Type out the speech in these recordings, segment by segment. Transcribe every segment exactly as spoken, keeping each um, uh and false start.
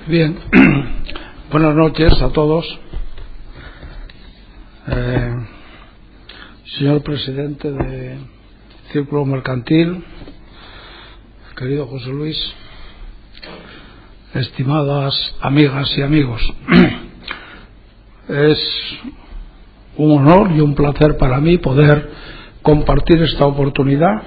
Bien, buenas noches a todos. Eh, señor presidente del Círculo Mercantil, querido José Luis, estimadas amigas y amigos, es un honor y un placer para mí poder compartir esta oportunidad.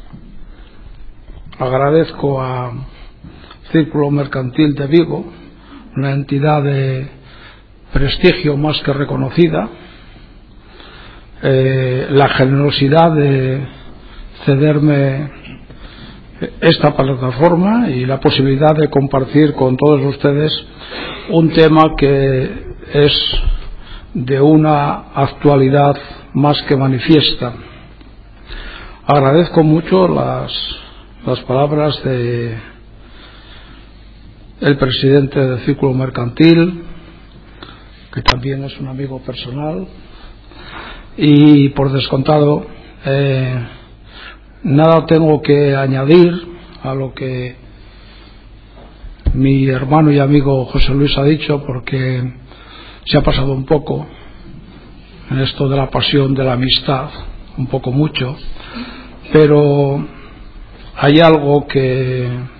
Agradezco a Círculo Mercantil de Vigo, una entidad de prestigio más que reconocida, eh, la generosidad de cederme esta plataforma y la posibilidad de compartir con todos ustedes un tema que es de una actualidad más que manifiesta. Agradezco mucho las, las palabras de el presidente del Círculo Mercantil, que también es un amigo personal, y por descontado eh, nada tengo que añadir a lo que mi hermano y amigo José Luis ha dicho, porque se ha pasado un poco en esto de la pasión de la amistad, un poco mucho, pero hay algo que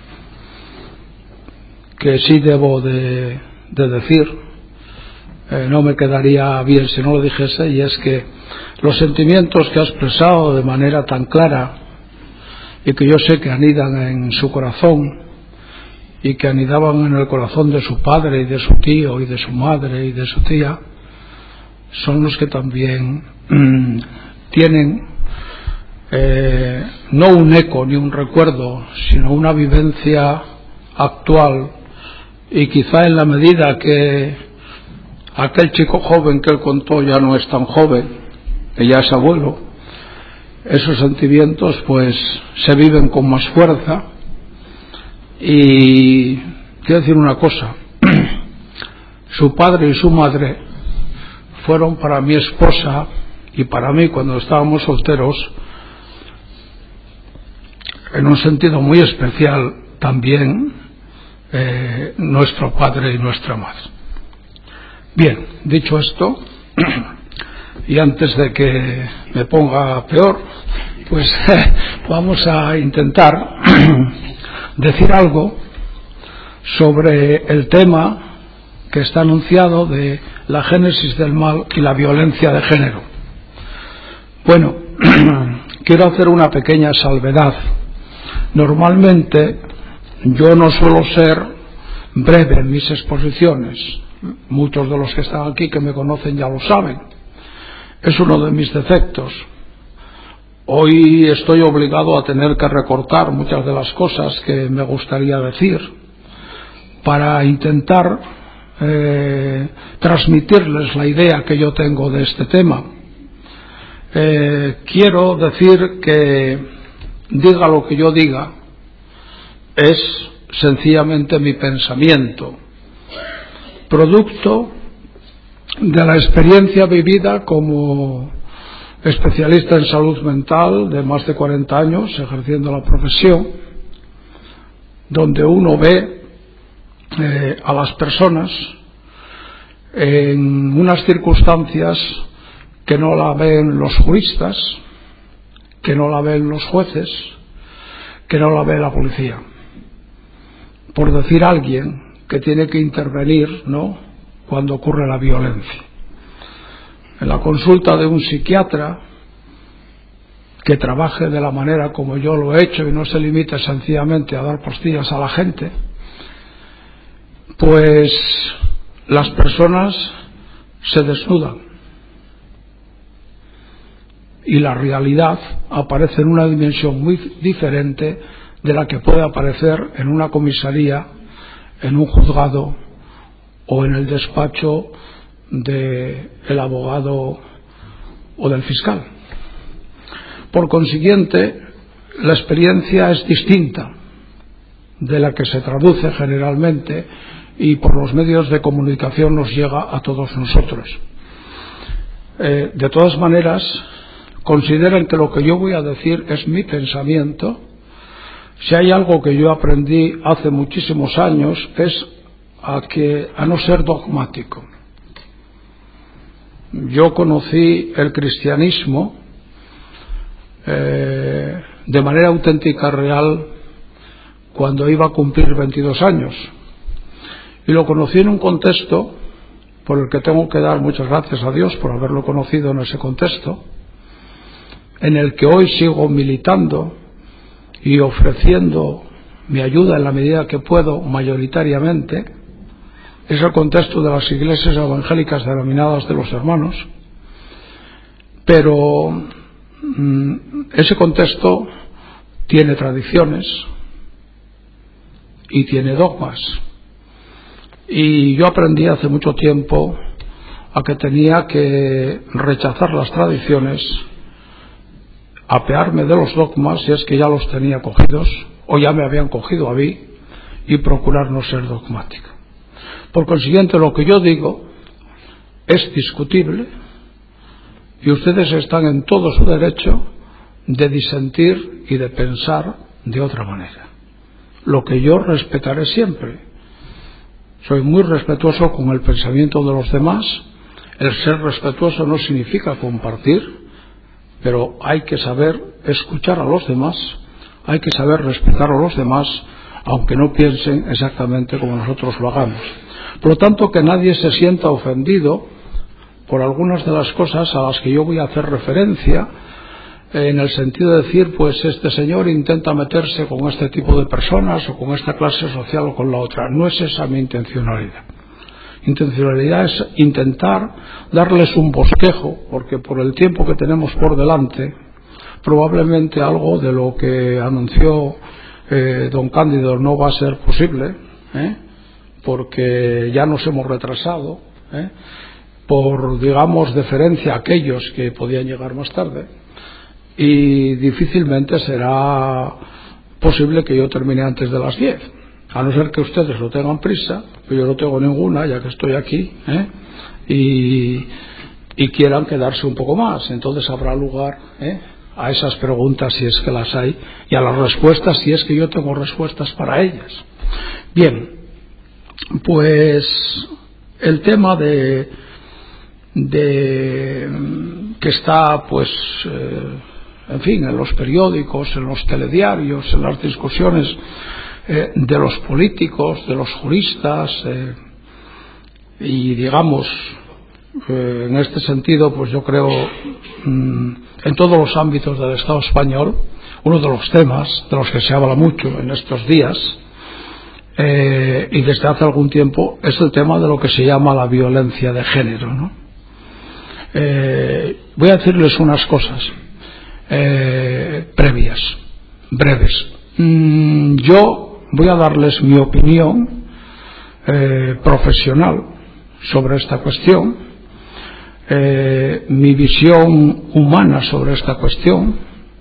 que sí debo de, de decir, eh, no me quedaría bien si no lo dijese, y es que los sentimientos que ha expresado de manera tan clara y que yo sé que anidan en su corazón y que anidaban en el corazón de su padre y de su tío y de su madre y de su tía, son los que también mmm, tienen eh, no un eco ni un recuerdo, sino una vivencia actual. Y quizá en la medida que aquel chico joven que él contó ya no es tan joven, que ya es abuelo, esos sentimientos pues se viven con más fuerza. Y quiero decir una cosa, su padre y su madre fueron para mi esposa y para mí, cuando estábamos solteros, en un sentido muy especial también, Eh, nuestro padre y nuestra madre. Bien, dicho esto, y antes de que me ponga peor, pues vamos a intentar decir algo sobre el tema que está anunciado de la génesis del mal y la violencia de género. Bueno, quiero hacer una pequeña salvedad. Normalmente yo no suelo ser breve en mis exposiciones. Muchos de los que están aquí, que me conocen, ya lo saben. Es uno de mis defectos. Hoy estoy obligado a tener que recortar muchas de las cosas que me gustaría decir para intentar eh, transmitirles la idea que yo tengo de este tema. Eh, quiero decir que, diga lo que yo diga, es sencillamente mi pensamiento, producto de la experiencia vivida como especialista en salud mental de más de cuarenta años ejerciendo la profesión, donde uno ve eh, a las personas en unas circunstancias que no la ven los juristas, que no la ven los jueces, que no la ve la policía. Por decir a alguien que tiene que intervenir, ¿no?, cuando ocurre la violencia. En la consulta de un psiquiatra que trabaje de la manera como yo lo he hecho y no se limite sencillamente a dar pastillas a la gente, pues las personas se desnudan y la realidad aparece en una dimensión muy diferente de la que puede aparecer en una comisaría, en un juzgado o en el despacho del abogado o del fiscal. Por consiguiente, la experiencia es distinta de la que se traduce generalmente y por los medios de comunicación nos llega a todos nosotros. Eh, de todas maneras, consideren que lo que yo voy a decir es mi pensamiento. Si hay algo que yo aprendí hace muchísimos años es a, que, a no ser dogmático. Yo conocí el cristianismo eh, de manera auténtica, real, cuando iba a cumplir veintidós años. Y lo conocí en un contexto por el que tengo que dar muchas gracias a Dios por haberlo conocido en ese contexto, en el que hoy sigo militando y ofreciendo mi ayuda en la medida que puedo, mayoritariamente. Es el contexto de las iglesias evangélicas denominadas de los hermanos, pero mmm, ese contexto tiene tradiciones y tiene dogmas, y yo aprendí hace mucho tiempo a que tenía que rechazar las tradiciones, apearme de los dogmas si es que ya los tenía cogidos o ya me habían cogido a mí, y procurar no ser dogmático. Por consiguiente, lo que yo digo es discutible y ustedes están en todo su derecho de disentir y de pensar de otra manera, lo que yo respetaré siempre. Soy muy respetuoso con el pensamiento de los demás. El ser respetuoso no significa compartir, pero hay que saber escuchar a los demás, hay que saber respetar a los demás, aunque no piensen exactamente como nosotros lo hagamos. Por lo tanto, que nadie se sienta ofendido por algunas de las cosas a las que yo voy a hacer referencia, en el sentido de decir, pues este señor intenta meterse con este tipo de personas o con esta clase social o con la otra. No es esa mi intencionalidad. Intencionalidad es intentar darles un bosquejo, porque por el tiempo que tenemos por delante, probablemente algo de lo que anunció eh, don Cándido no va a ser posible, ¿eh? porque ya nos hemos retrasado, ¿eh? por, digamos, deferencia a aquellos que podían llegar más tarde, y difícilmente será posible que yo termine antes de las diez, a no ser que ustedes lo tengan prisa, pero yo no tengo ninguna, ya que estoy aquí, ¿eh? y, y quieran quedarse un poco más. Entonces habrá lugar ¿eh? a esas preguntas, si es que las hay, y a las respuestas, si es que yo tengo respuestas para ellas. Bien, pues el tema de, de que está, pues, eh, en fin, en los periódicos, en los telediarios, en las discusiones eh, de los políticos, de los juristas, eh, y digamos, eh, en este sentido, pues yo creo, mmm, en todos los ámbitos del Estado español, uno de los temas de los que se habla mucho en estos días, eh, y desde hace algún tiempo, es el tema de lo que se llama la violencia de género, ¿no? Eh, voy a decirles unas cosas eh, previas, breves. Mm, yo voy a darles mi opinión eh, profesional sobre esta cuestión, eh, mi visión humana sobre esta cuestión,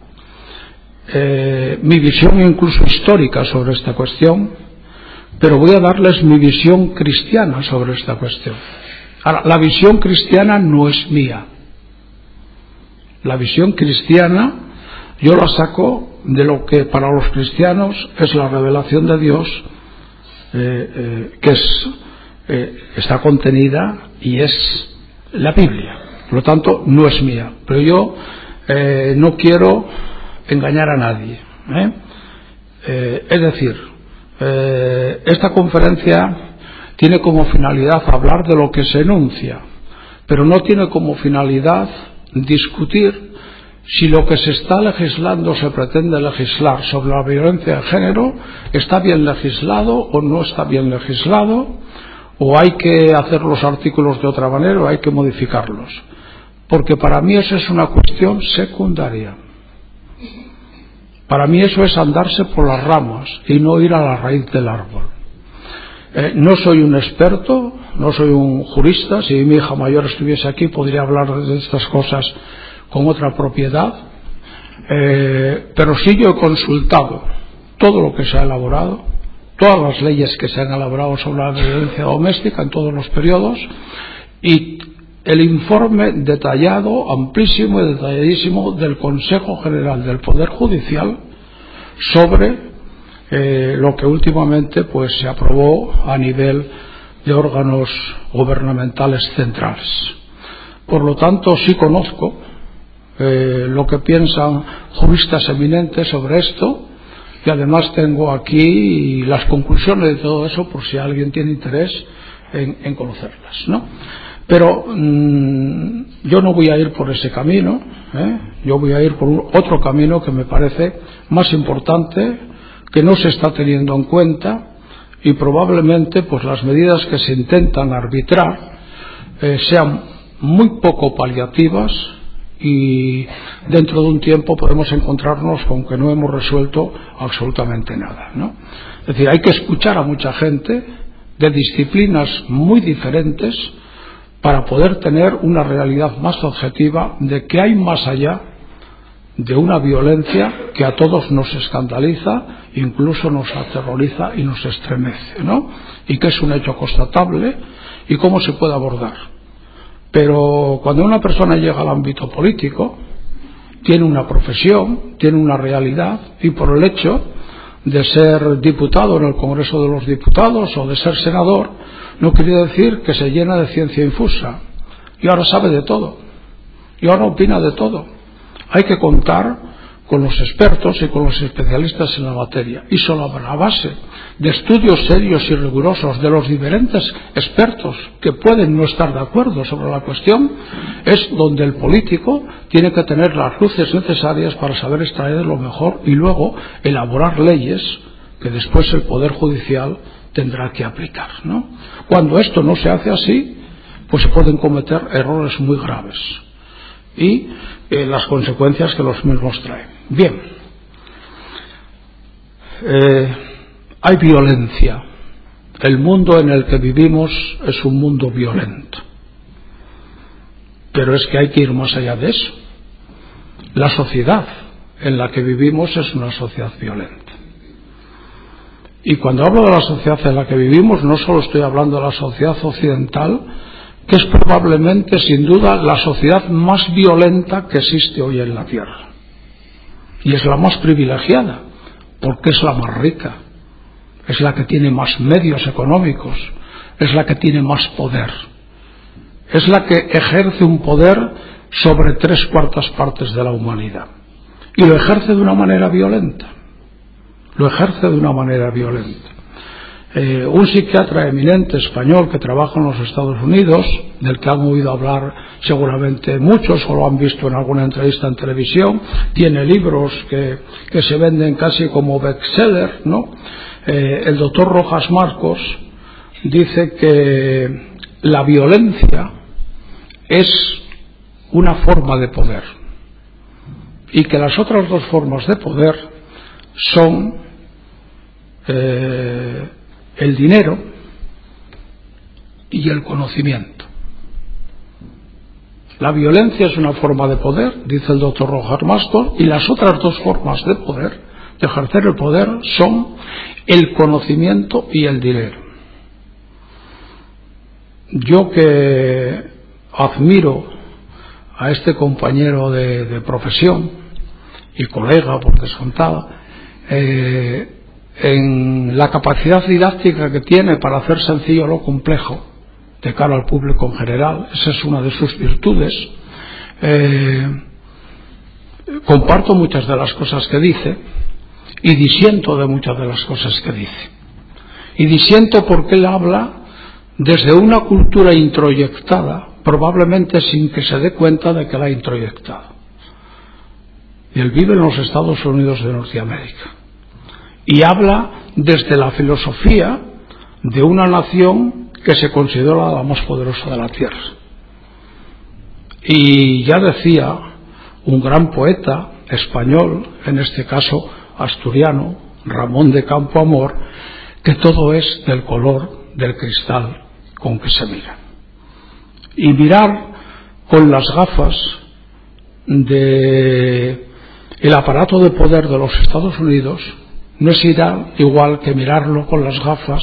eh, mi visión incluso histórica sobre esta cuestión, pero voy a darles mi visión cristiana sobre esta cuestión. Ahora, la visión cristiana no es mía. La visión cristiana yo la saco de lo que para los cristianos es la revelación de Dios, eh, eh, que es, eh, está contenida y es la Biblia. Por lo tanto, no es mía. Pero yo eh, no quiero engañar a nadie. ¿eh? Eh, es decir, eh, esta conferencia tiene como finalidad hablar de lo que se enuncia, pero no tiene como finalidad discutir si lo que se está legislando, se pretende legislar sobre la violencia de género, está bien legislado o no está bien legislado, o hay que hacer los artículos de otra manera o hay que modificarlos, porque para mí eso es una cuestión secundaria. Para mí eso es andarse por las ramas y no ir a la raíz del árbol. Eh, no soy un experto, no soy un jurista. Si mi hija mayor estuviese aquí podría hablar de estas cosas con otra propiedad, eh, pero sí yo he consultado todo lo que se ha elaborado, todas las leyes que se han elaborado sobre la violencia doméstica en todos los periodos, y el informe detallado, amplísimo y detalladísimo del Consejo General del Poder Judicial sobre Eh, lo que últimamente pues se aprobó a nivel de órganos gubernamentales centrales. Por lo tanto, sí conozco eh, lo que piensan juristas eminentes sobre esto, y además tengo aquí las conclusiones de todo eso por si alguien tiene interés en, en conocerlas, ¿no? Pero mmm, yo no voy a ir por ese camino, ¿eh? Yo voy a ir por un, otro camino que me parece más importante, que no se está teniendo en cuenta, y probablemente pues las medidas que se intentan arbitrar eh, sean muy poco paliativas, y dentro de un tiempo podemos encontrarnos con que no hemos resuelto absolutamente nada, ¿no? Es decir, hay que escuchar a mucha gente de disciplinas muy diferentes para poder tener una realidad más objetiva de que hay más allá de una violencia que a todos nos escandaliza, incluso nos aterroriza y nos estremece, ¿no? Y que es un hecho constatable y cómo se puede abordar. Pero cuando una persona llega al ámbito político, tiene una profesión, tiene una realidad, y por el hecho de ser diputado en el Congreso de los Diputados o de ser senador, no quiere decir que se llena de ciencia infusa y ahora sabe de todo y ahora opina de todo. Hay que contar con los expertos y con los especialistas en la materia, y solo a la base de estudios serios y rigurosos de los diferentes expertos que pueden no estar de acuerdo sobre la cuestión es donde el político tiene que tener las luces necesarias para saber extraer lo mejor y luego elaborar leyes que después el Poder Judicial tendrá que aplicar, ¿no? Cuando esto no se hace así, pues se pueden cometer errores muy graves y eh, las consecuencias que los mismos traen. Bien, eh, hay violencia. El mundo en el que vivimos es un mundo violento, pero es que hay que ir más allá de eso. La sociedad en la que vivimos es una sociedad violenta. Y cuando hablo de la sociedad en la que vivimos, no solo estoy hablando de la sociedad occidental, que es probablemente, sin duda, la sociedad más violenta que existe hoy en la Tierra. Y es la más privilegiada, porque es la más rica, es la que tiene más medios económicos, es la que tiene más poder, es la que ejerce un poder sobre tres cuartas partes de la humanidad. Y lo ejerce de una manera violenta. Lo ejerce de una manera violenta. Eh, un psiquiatra eminente español que trabaja en los Estados Unidos, del que han oído hablar seguramente muchos o lo han visto en alguna entrevista en televisión, tiene libros que, que se venden casi como bestseller, ¿no? Eh, el doctor Rojas Marcos dice que la violencia es una forma de poder y que las otras dos formas de poder son eh, el dinero y el conocimiento. La violencia es una forma de poder, dice el doctor Rojas Marcos, y las otras dos formas de poder, de ejercer el poder, son el conocimiento y el dinero. Yo que admiro a este compañero de, de profesión y colega por descontado, eh, en la capacidad didáctica que tiene para hacer sencillo lo complejo de cara al público en general, esa es una de sus virtudes. Eh, comparto muchas de las cosas que dice y disiento de muchas de las cosas que dice. Y disiento porque él habla desde una cultura introyectada, probablemente sin que se dé cuenta de que la ha introyectado. Y él vive en los Estados Unidos de Norteamérica. Y habla desde la filosofía de una nación que se considera la más poderosa de la Tierra. Y ya decía un gran poeta español, en este caso asturiano, Ramón de Campoamor, que todo es del color del cristal con que se mira. Y mirar con las gafas de el aparato de poder de los Estados Unidos no es igual que mirarlo con las gafas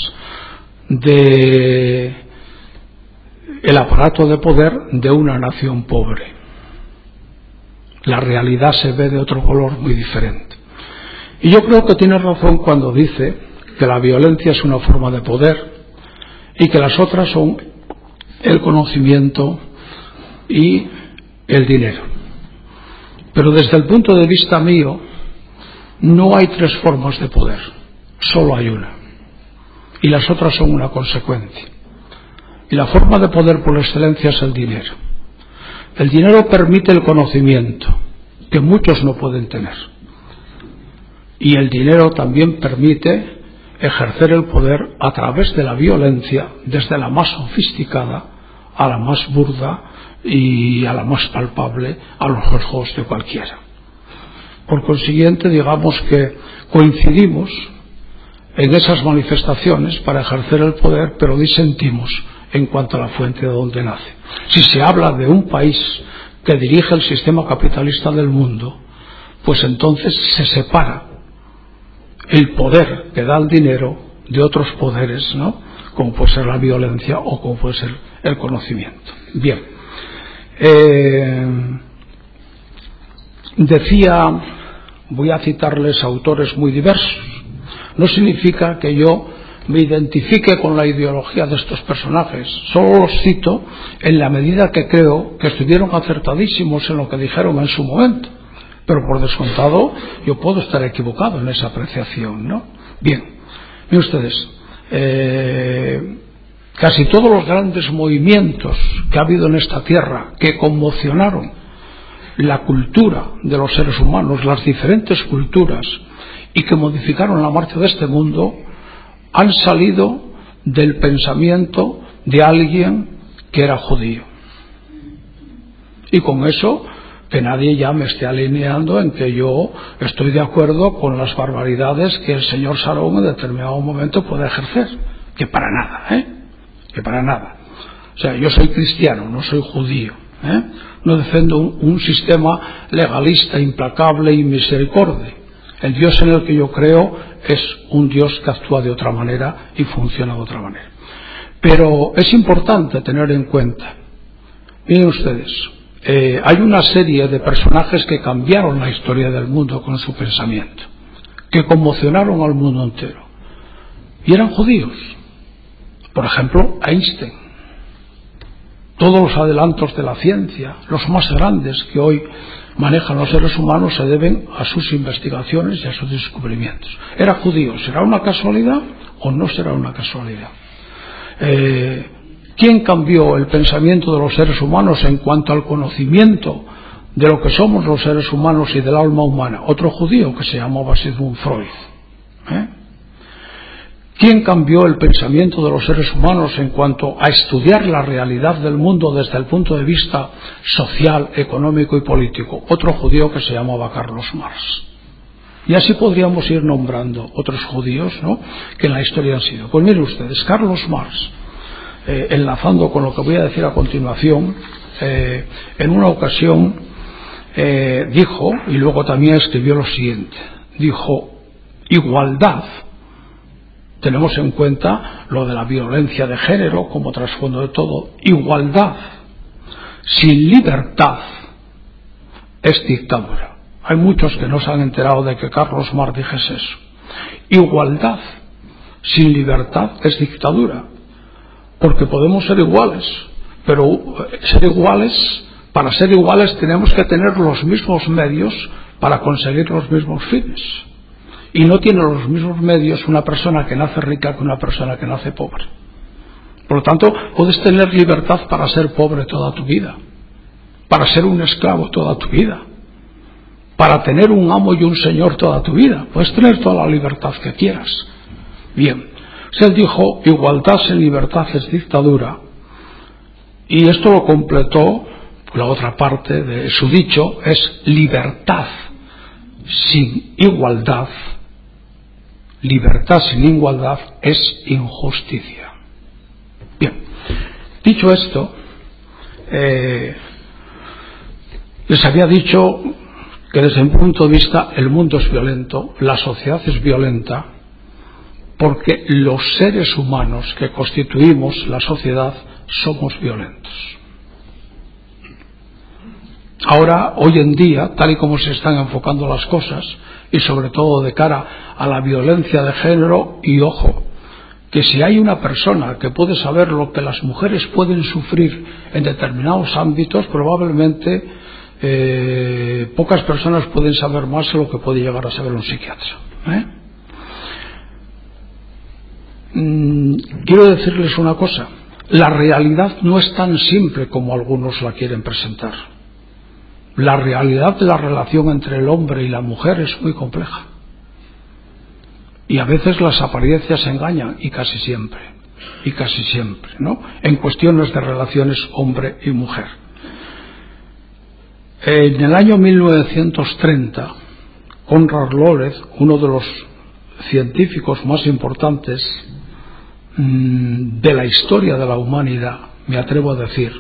de el aparato de poder de una nación pobre. La realidad se ve de otro color muy diferente. Y yo creo que tiene razón cuando dice que la violencia es una forma de poder y que las otras son el conocimiento y el dinero. Pero desde el punto de vista mío, no hay tres formas de poder, solo hay una, y las otras son una consecuencia. Y la forma de poder por excelencia es el dinero. El dinero permite el conocimiento, que muchos no pueden tener. Y el dinero también permite ejercer el poder a través de la violencia, desde la más sofisticada a la más burda y a la más palpable a los ojos de cualquiera. Por consiguiente, digamos que coincidimos en esas manifestaciones para ejercer el poder, pero disentimos en cuanto a la fuente de donde nace. Si se habla de un país que dirige el sistema capitalista del mundo, pues entonces se separa el poder que da el dinero de otros poderes, ¿no? Como puede ser la violencia o como puede ser el conocimiento. Bien, eh, decía, voy a citarles autores muy diversos. No significa que yo me identifique con la ideología de estos personajes, solo los cito en la medida que creo que estuvieron acertadísimos en lo que dijeron en su momento, pero por descontado yo puedo estar equivocado en esa apreciación, ¿no? Bien, miren ustedes, eh, casi todos los grandes movimientos que ha habido en esta tierra que conmocionaron la cultura de los seres humanos, las diferentes culturas, y que modificaron la marcha de este mundo, han salido del pensamiento de alguien que era judío. Y con eso, que nadie ya me esté alineando en que yo estoy de acuerdo con las barbaridades que el señor Sarón en determinado momento puede ejercer. Que para nada, ¿eh? Que para nada. O sea, yo soy cristiano, no soy judío, ¿eh? No defiendo un, un sistema legalista, implacable y misericordia. El Dios en el que yo creo es un Dios que actúa de otra manera y funciona de otra manera. Pero es importante tener en cuenta, miren ustedes, eh, hay una serie de personajes que cambiaron la historia del mundo con su pensamiento, que conmocionaron al mundo entero, y eran judíos. Por ejemplo, Einstein. Todos los adelantos de la ciencia, los más grandes que hoy manejan los seres humanos, se deben a sus investigaciones y a sus descubrimientos. ¿Era judío? ¿Será una casualidad o no será una casualidad? Eh, ¿Quién cambió el pensamiento de los seres humanos en cuanto al conocimiento de lo que somos los seres humanos y del alma humana? Otro judío que se llamaba Sigmund Freud. ¿Eh? ¿Quién cambió el pensamiento de los seres humanos en cuanto a estudiar la realidad del mundo desde el punto de vista social, económico y político? Otro judío que se llamaba Carlos Marx. Y así podríamos ir nombrando otros judíos, ¿no?, que en la historia han sido. Pues miren ustedes, Carlos Marx, eh, enlazando con lo que voy a decir a continuación, eh, en una ocasión eh, dijo, y luego también escribió lo siguiente, dijo: igualdad. Tenemos en cuenta lo de la violencia de género como trasfondo de todo. Igualdad sin libertad es dictadura. Hay muchos que no se han enterado de que Carlos Marx dijese eso. Igualdad sin libertad es dictadura. Porque podemos ser iguales, pero ser iguales, para ser iguales tenemos que tener los mismos medios para conseguir los mismos fines. Y no tiene los mismos medios una persona que nace rica que una persona que nace pobre. Por lo tanto, puedes tener libertad para ser pobre toda tu vida, para ser un esclavo toda tu vida, para tener un amo y un señor toda tu vida. Puedes tener toda la libertad que quieras. Bien, se dijo: igualdad sin libertad es dictadura. Y esto lo completó, la otra parte de su dicho es: libertad sin igualdad, libertad sin igualdad es injusticia. Bien, dicho esto, eh, les había dicho que desde mi punto de vista el mundo es violento, la sociedad es violenta, porque los seres humanos que constituimos la sociedad somos violentos. Ahora, hoy en día, tal y como se están enfocando las cosas, y sobre todo de cara a la violencia de género, y ojo, que si hay una persona que puede saber lo que las mujeres pueden sufrir en determinados ámbitos, probablemente eh, pocas personas pueden saber más de lo que puede llegar a saber un psiquiatra. ¿eh? Mm, quiero decirles una cosa: la realidad no es tan simple como algunos la quieren presentar. La realidad de la relación entre el hombre y la mujer es muy compleja. Y a veces las apariencias engañan, y casi siempre, y casi siempre, ¿no? En cuestiones de relaciones hombre y mujer. En el año mil novecientos treinta, Konrad Lorenz, uno de los científicos más importantes mmm, de la historia de la humanidad, me atrevo a decir,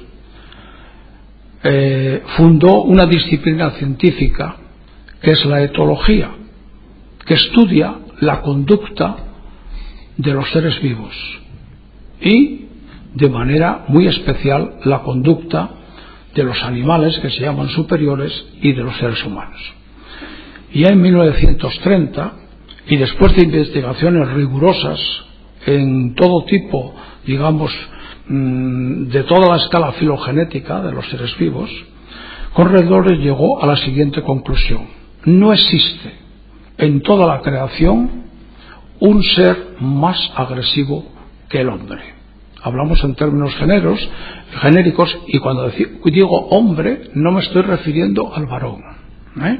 eh, fundó una disciplina científica que es la etología, que estudia la conducta de los seres vivos y, de manera muy especial, la conducta de los animales, que se llaman superiores, y de los seres humanos. Y en mil novecientos treinta, y después de investigaciones rigurosas en todo tipo, digamos, de toda la escala filogenética de los seres vivos, Konrad Lorenz llegó a la siguiente conclusión: no existe en toda la creación un ser más agresivo que el hombre. Hablamos en términos géneros, genéricos, y cuando digo hombre no me estoy refiriendo al varón. ¿eh?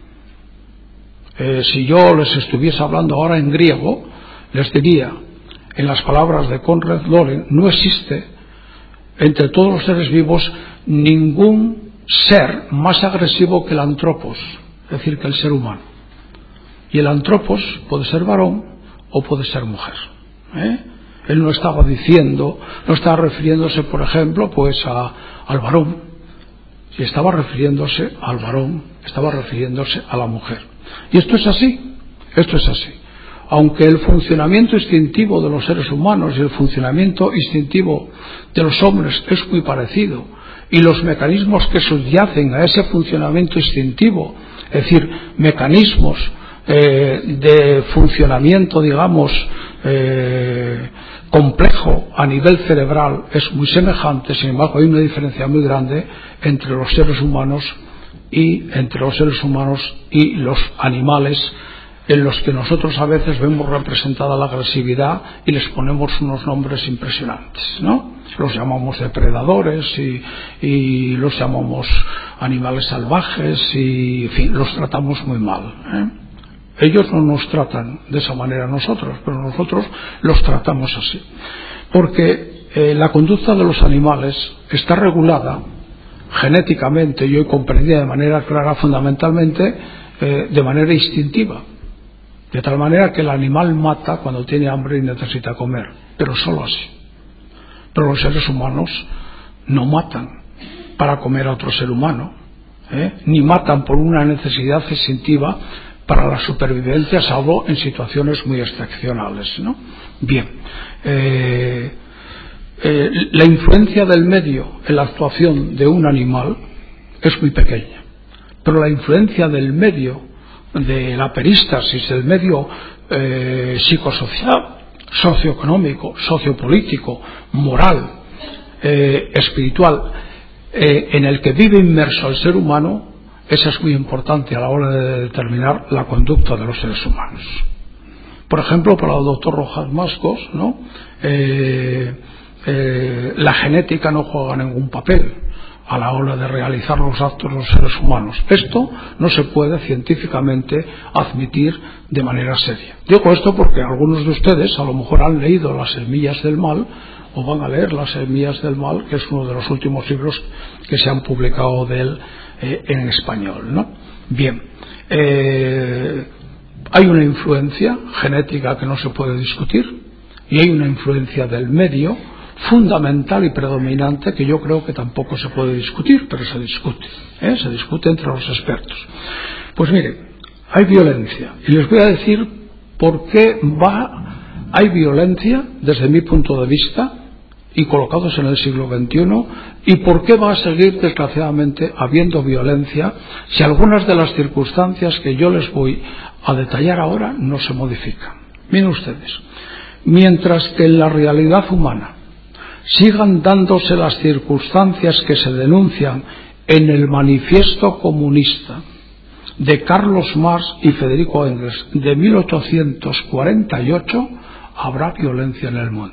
Eh, si yo les estuviese hablando ahora en griego, les diría, en las palabras de Konrad Lorenz, no existe entre todos los seres vivos ningún ser más agresivo que el antropos, es decir, que el ser humano. Y el antropos puede ser varón o puede ser mujer. ¿eh? Él no estaba diciendo, no estaba refiriéndose, por ejemplo, pues a, al varón. Si estaba refiriéndose al varón, estaba refiriéndose a la mujer. Y esto es así, esto es así. Aunque el funcionamiento instintivo de los seres humanos y el funcionamiento instintivo de los hombres es muy parecido, y los mecanismos que subyacen a ese funcionamiento instintivo, es decir, mecanismos Eh, de funcionamiento, digamos, eh, complejo a nivel cerebral, es muy semejante. Sin embargo, hay una diferencia muy grande entre los seres humanos y entre los seres humanos y los animales, en los que nosotros a veces vemos representada la agresividad y les ponemos unos nombres impresionantes, ¿no? Los llamamos depredadores y, y los llamamos animales salvajes y, en fin, los tratamos muy mal, ¿eh? Ellos no nos tratan de esa manera a nosotros, pero nosotros los tratamos así. Porque eh, la conducta de los animales está regulada genéticamente y hoy comprendida de manera clara, fundamentalmente eh, de manera instintiva. De tal manera que el animal mata cuando tiene hambre y necesita comer, pero solo así. Pero los seres humanos no matan para comer a otro ser humano, ¿eh? ni matan por una necesidad instintiva para la supervivencia, salvo en situaciones muy excepcionales, ¿no? Bien, eh, eh, la influencia del medio en la actuación de un animal es muy pequeña, pero la influencia del medio, de la perístasis, del medio eh, psicosocial, socioeconómico, sociopolítico, moral, eh, espiritual, eh, en el que vive inmerso el ser humano, esa es muy importante a la hora de determinar la conducta de los seres humanos. Por ejemplo, para el doctor Rojas Mascos, ¿no? eh, eh, la genética no juega ningún papel a la hora de realizar los actos de los seres humanos. Esto no se puede científicamente admitir de manera seria. Digo esto porque algunos de ustedes a lo mejor han leído Las semillas del mal, o van a leer Las semillas del mal, que es uno de los últimos libros que se han publicado de él eh, en español, ¿no? Bien, eh, hay una influencia genética que no se puede discutir y hay una influencia del medio fundamental y predominante que yo creo que tampoco se puede discutir, pero se discute, ¿eh? se discute entre los expertos. Pues mire, hay violencia y les voy a decir por qué va, hay violencia desde mi punto de vista y colocados en el siglo veintiuno, y por qué va a seguir desgraciadamente habiendo violencia si algunas de las circunstancias que yo les voy a detallar ahora no se modifican. Miren ustedes, mientras que en la realidad humana sigan dándose las circunstancias que se denuncian en el Manifiesto Comunista de Carlos Marx y Federico Engels de mil ochocientos cuarenta y ocho, habrá violencia en el mundo.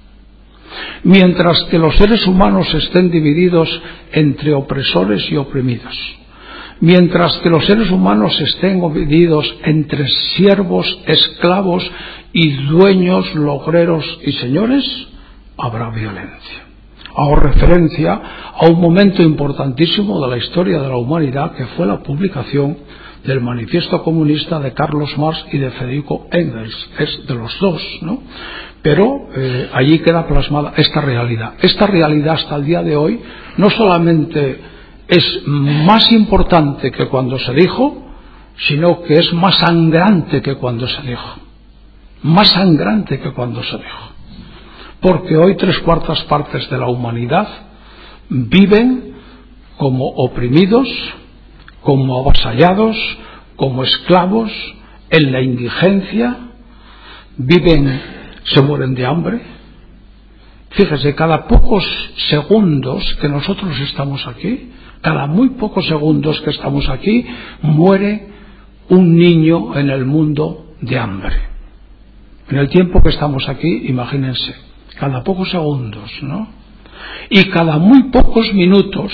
Mientras que los seres humanos estén divididos entre opresores y oprimidos, mientras que los seres humanos estén divididos entre siervos, esclavos y dueños, logreros y señores, habrá violencia. Hago referencia a un momento importantísimo de la historia de la humanidad, que fue la publicación del Manifiesto Comunista de Carlos Marx y de Federico Engels. Es de los dos, ¿no? Pero eh, allí queda plasmada esta realidad. Esta realidad hasta el día de hoy no solamente es más importante que cuando se dijo, sino que es más sangrante que cuando se dijo. Más sangrante que cuando se dijo. Porque hoy tres cuartas partes de la humanidad viven como oprimidos, como avasallados, como esclavos, en la indigencia, viven, se mueren de hambre. Fíjese, cada pocos segundos que nosotros estamos aquí, cada muy pocos segundos que estamos aquí, muere un niño en el mundo de hambre. En el tiempo que estamos aquí, imagínense, cada pocos segundos, ¿no? Y cada muy pocos minutos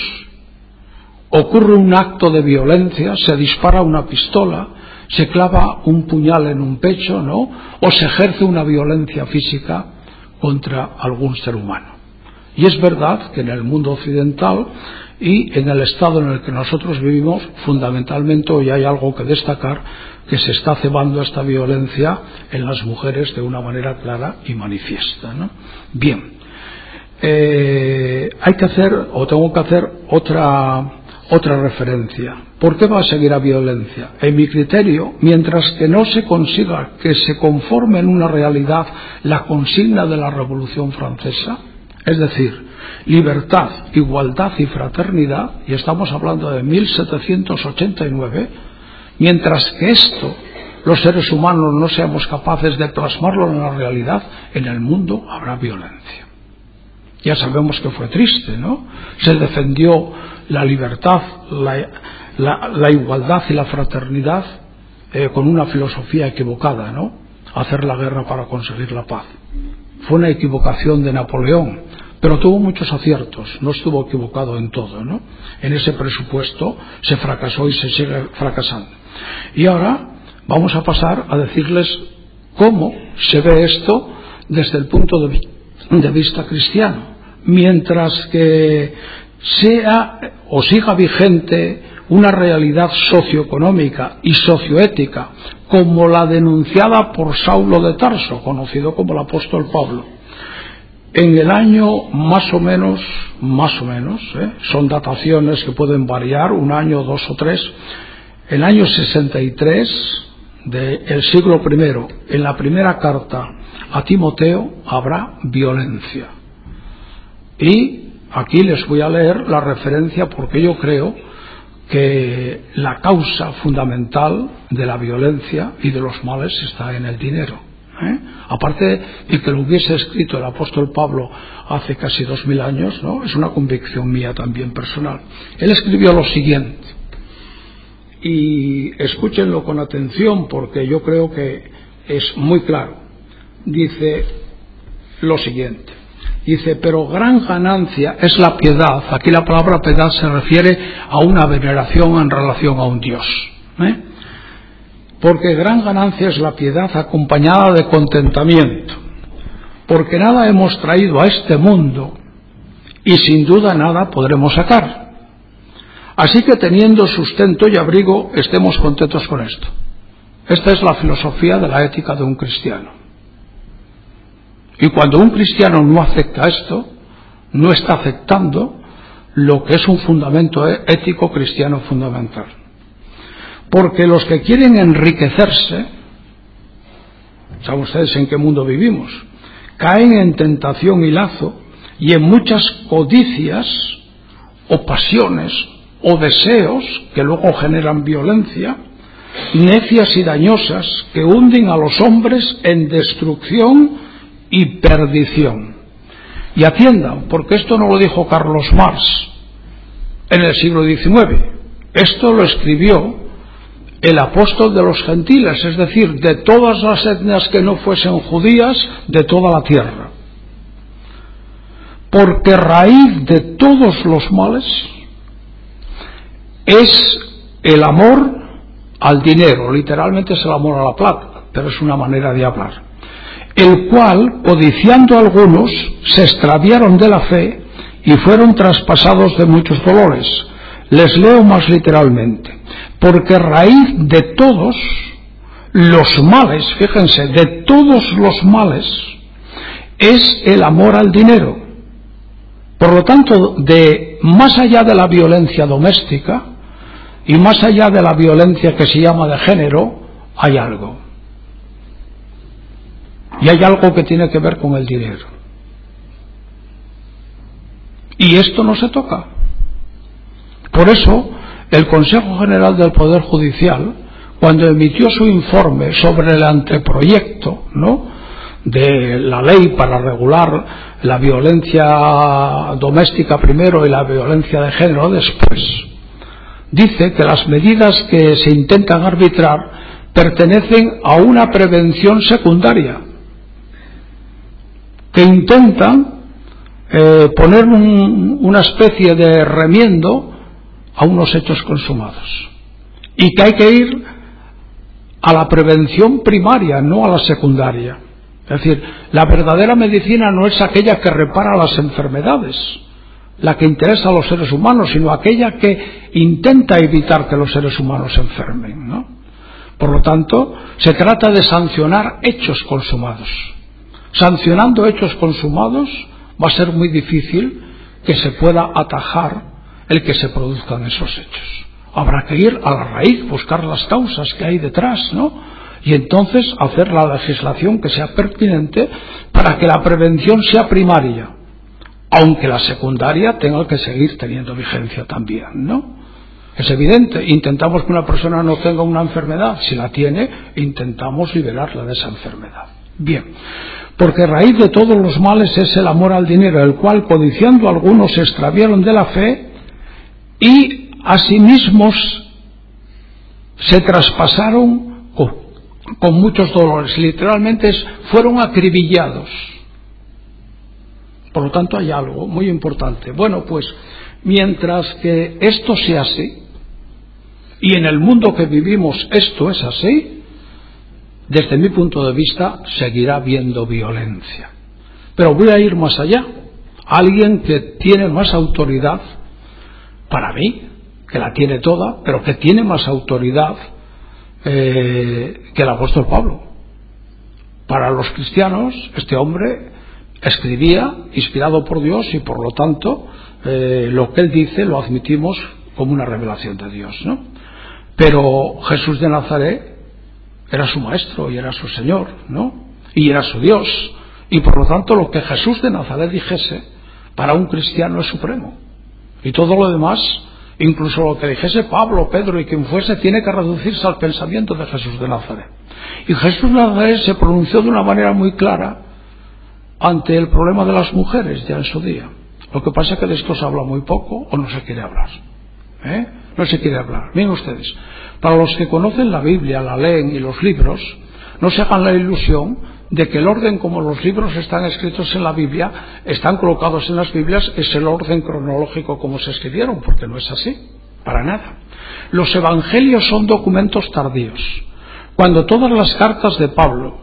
ocurre un acto de violencia, se dispara una pistola, se clava un puñal en un pecho, ¿no? O se ejerce una violencia física contra algún ser humano. Y es verdad que en el mundo occidental y en el estado en el que nosotros vivimos, fundamentalmente hoy hay algo que destacar, que se está cebando esta violencia en las mujeres de una manera clara y manifiesta, ¿no? Bien, eh, hay que hacer, o tengo que hacer otra, otra referencia. ¿Por qué va a seguir a violencia? En mi criterio, mientras que no se consiga que se conforme en una realidad la consigna de la Revolución Francesa, es decir, libertad, igualdad y fraternidad, y estamos hablando de mil setecientos ochenta y nueve, mientras que esto, los seres humanos no seamos capaces de plasmarlo en la realidad, en el mundo habrá violencia. Ya sabemos que fue triste, ¿no? Se defendió la libertad, la, la, la igualdad y la fraternidad eh, con una filosofía equivocada, ¿no? Hacer la guerra para conseguir la paz. Fue una equivocación de Napoleón, pero tuvo muchos aciertos, no estuvo equivocado en todo, ¿no? En ese presupuesto se fracasó y se sigue fracasando. Y ahora vamos a pasar a decirles cómo se ve esto desde el punto de, de vista cristiano. Mientras que sea o siga vigente una realidad socioeconómica y socioética como la denunciada por Saulo de Tarso, conocido como el apóstol Pablo, en el año más o menos, más o menos, ¿eh? son dataciones que pueden variar, un año, dos o tres, el año sesenta y tres del siglo primero, en la primera carta a Timoteo, habrá violencia. Y aquí les voy a leer la referencia porque yo creo que la causa fundamental de la violencia y de los males está en el dinero. ¿Eh? Aparte de que lo hubiese escrito el apóstol Pablo hace casi dos mil años, ¿no? Es una convicción mía también personal. Él escribió lo siguiente, y escúchenlo con atención porque yo creo que es muy claro. Dice lo siguiente, dice, pero gran ganancia es la piedad. Aquí la palabra piedad se refiere a una veneración en relación a un Dios, ¿eh? Porque gran ganancia es la piedad acompañada de contentamiento, porque nada hemos traído a este mundo y sin duda nada podremos sacar. Así que teniendo sustento y abrigo, estemos contentos con esto. Esta es la filosofía de la ética de un cristiano. Y cuando un cristiano no acepta esto, no está aceptando lo que es un fundamento ético cristiano fundamental. Porque los que quieren enriquecerse, ¿saben ustedes en qué mundo vivimos? Caen en tentación y lazo y en muchas codicias o pasiones o deseos que luego generan violencia, necias y dañosas que hunden a los hombres en destrucción y perdición. Y atiendan, porque esto no lo dijo Carlos Marx en el siglo diecinueve, esto lo escribió el apóstol de los gentiles, es decir, de todas las etnias que no fuesen judías de toda la tierra. Porque raíz de todos los males es el amor al dinero, literalmente es el amor a la plata, pero es una manera de hablar, el cual, codiciando algunos, se extraviaron de la fe y fueron traspasados de muchos dolores. Les leo más literalmente, porque raíz de todos los males, fíjense, de todos los males es el amor al dinero. Por lo tanto, de más allá de la violencia doméstica y más allá de la violencia que se llama de género, hay algo. Y hay algo que tiene que ver con el dinero. Y esto no se toca. Por eso, el Consejo General del Poder Judicial, cuando emitió su informe sobre el anteproyecto, ¿no?, de la ley para regular la violencia doméstica primero y la violencia de género después, dice que las medidas que se intentan arbitrar pertenecen a una prevención secundaria, que intentan eh, poner un, una especie de remiendo a unos hechos consumados, y que hay que ir a la prevención primaria, no a la secundaria. Es decir, la verdadera medicina no es aquella que repara las enfermedades, la que interesa a los seres humanos, sino aquella que intenta evitar que los seres humanos se enfermen, ¿no? Por lo tanto, se trata de sancionar hechos consumados. Sancionando hechos consumados va a ser muy difícil que se pueda atajar el que se produzcan esos hechos. Habrá que ir a la raíz, buscar las causas que hay detrás, ¿no? Y entonces hacer la legislación que sea pertinente para que la prevención sea primaria, aunque la secundaria tenga que seguir teniendo vigencia también, ¿no? Es evidente, intentamos que una persona no tenga una enfermedad, si la tiene, intentamos liberarla de esa enfermedad. Bien, porque raíz de todos los males es el amor al dinero, el cual, codiciando algunos, se extraviaron de la fe y a sí mismos se traspasaron con, con muchos dolores. Literalmente fueron acribillados. Por lo tanto, hay algo muy importante. Bueno, pues mientras que esto sea así, y en el mundo que vivimos esto es así, desde mi punto de vista seguirá habiendo violencia. Pero voy a ir más allá. Alguien que tiene más autoridad, para mí, que la tiene toda, pero que tiene más autoridad eh, que el apóstol Pablo. Para los cristianos, este hombre escribía inspirado por Dios y por lo tanto eh, lo que él dice lo admitimos como una revelación de Dios, ¿no? Pero Jesús de Nazaret era su maestro y era su Señor, ¿no? Y era su Dios, y por lo tanto lo que Jesús de Nazaret dijese para un cristiano es supremo, y todo lo demás, incluso lo que dijese Pablo, Pedro y quien fuese, tiene que reducirse al pensamiento de Jesús de Nazaret. Y Jesús de Nazaret se pronunció de una manera muy clara ante el problema de las mujeres ya en su día. Lo que pasa es que de esto se habla muy poco o no se quiere hablar, ¿eh? No se quiere hablar. Miren ustedes, para los que conocen la Biblia, la leen y los libros, no se hagan la ilusión de que el orden como los libros están escritos en la Biblia, están colocados en las Biblias, es el orden cronológico como se escribieron, porque no es así, para nada. Los evangelios son documentos tardíos. Cuando todas las cartas de Pablo,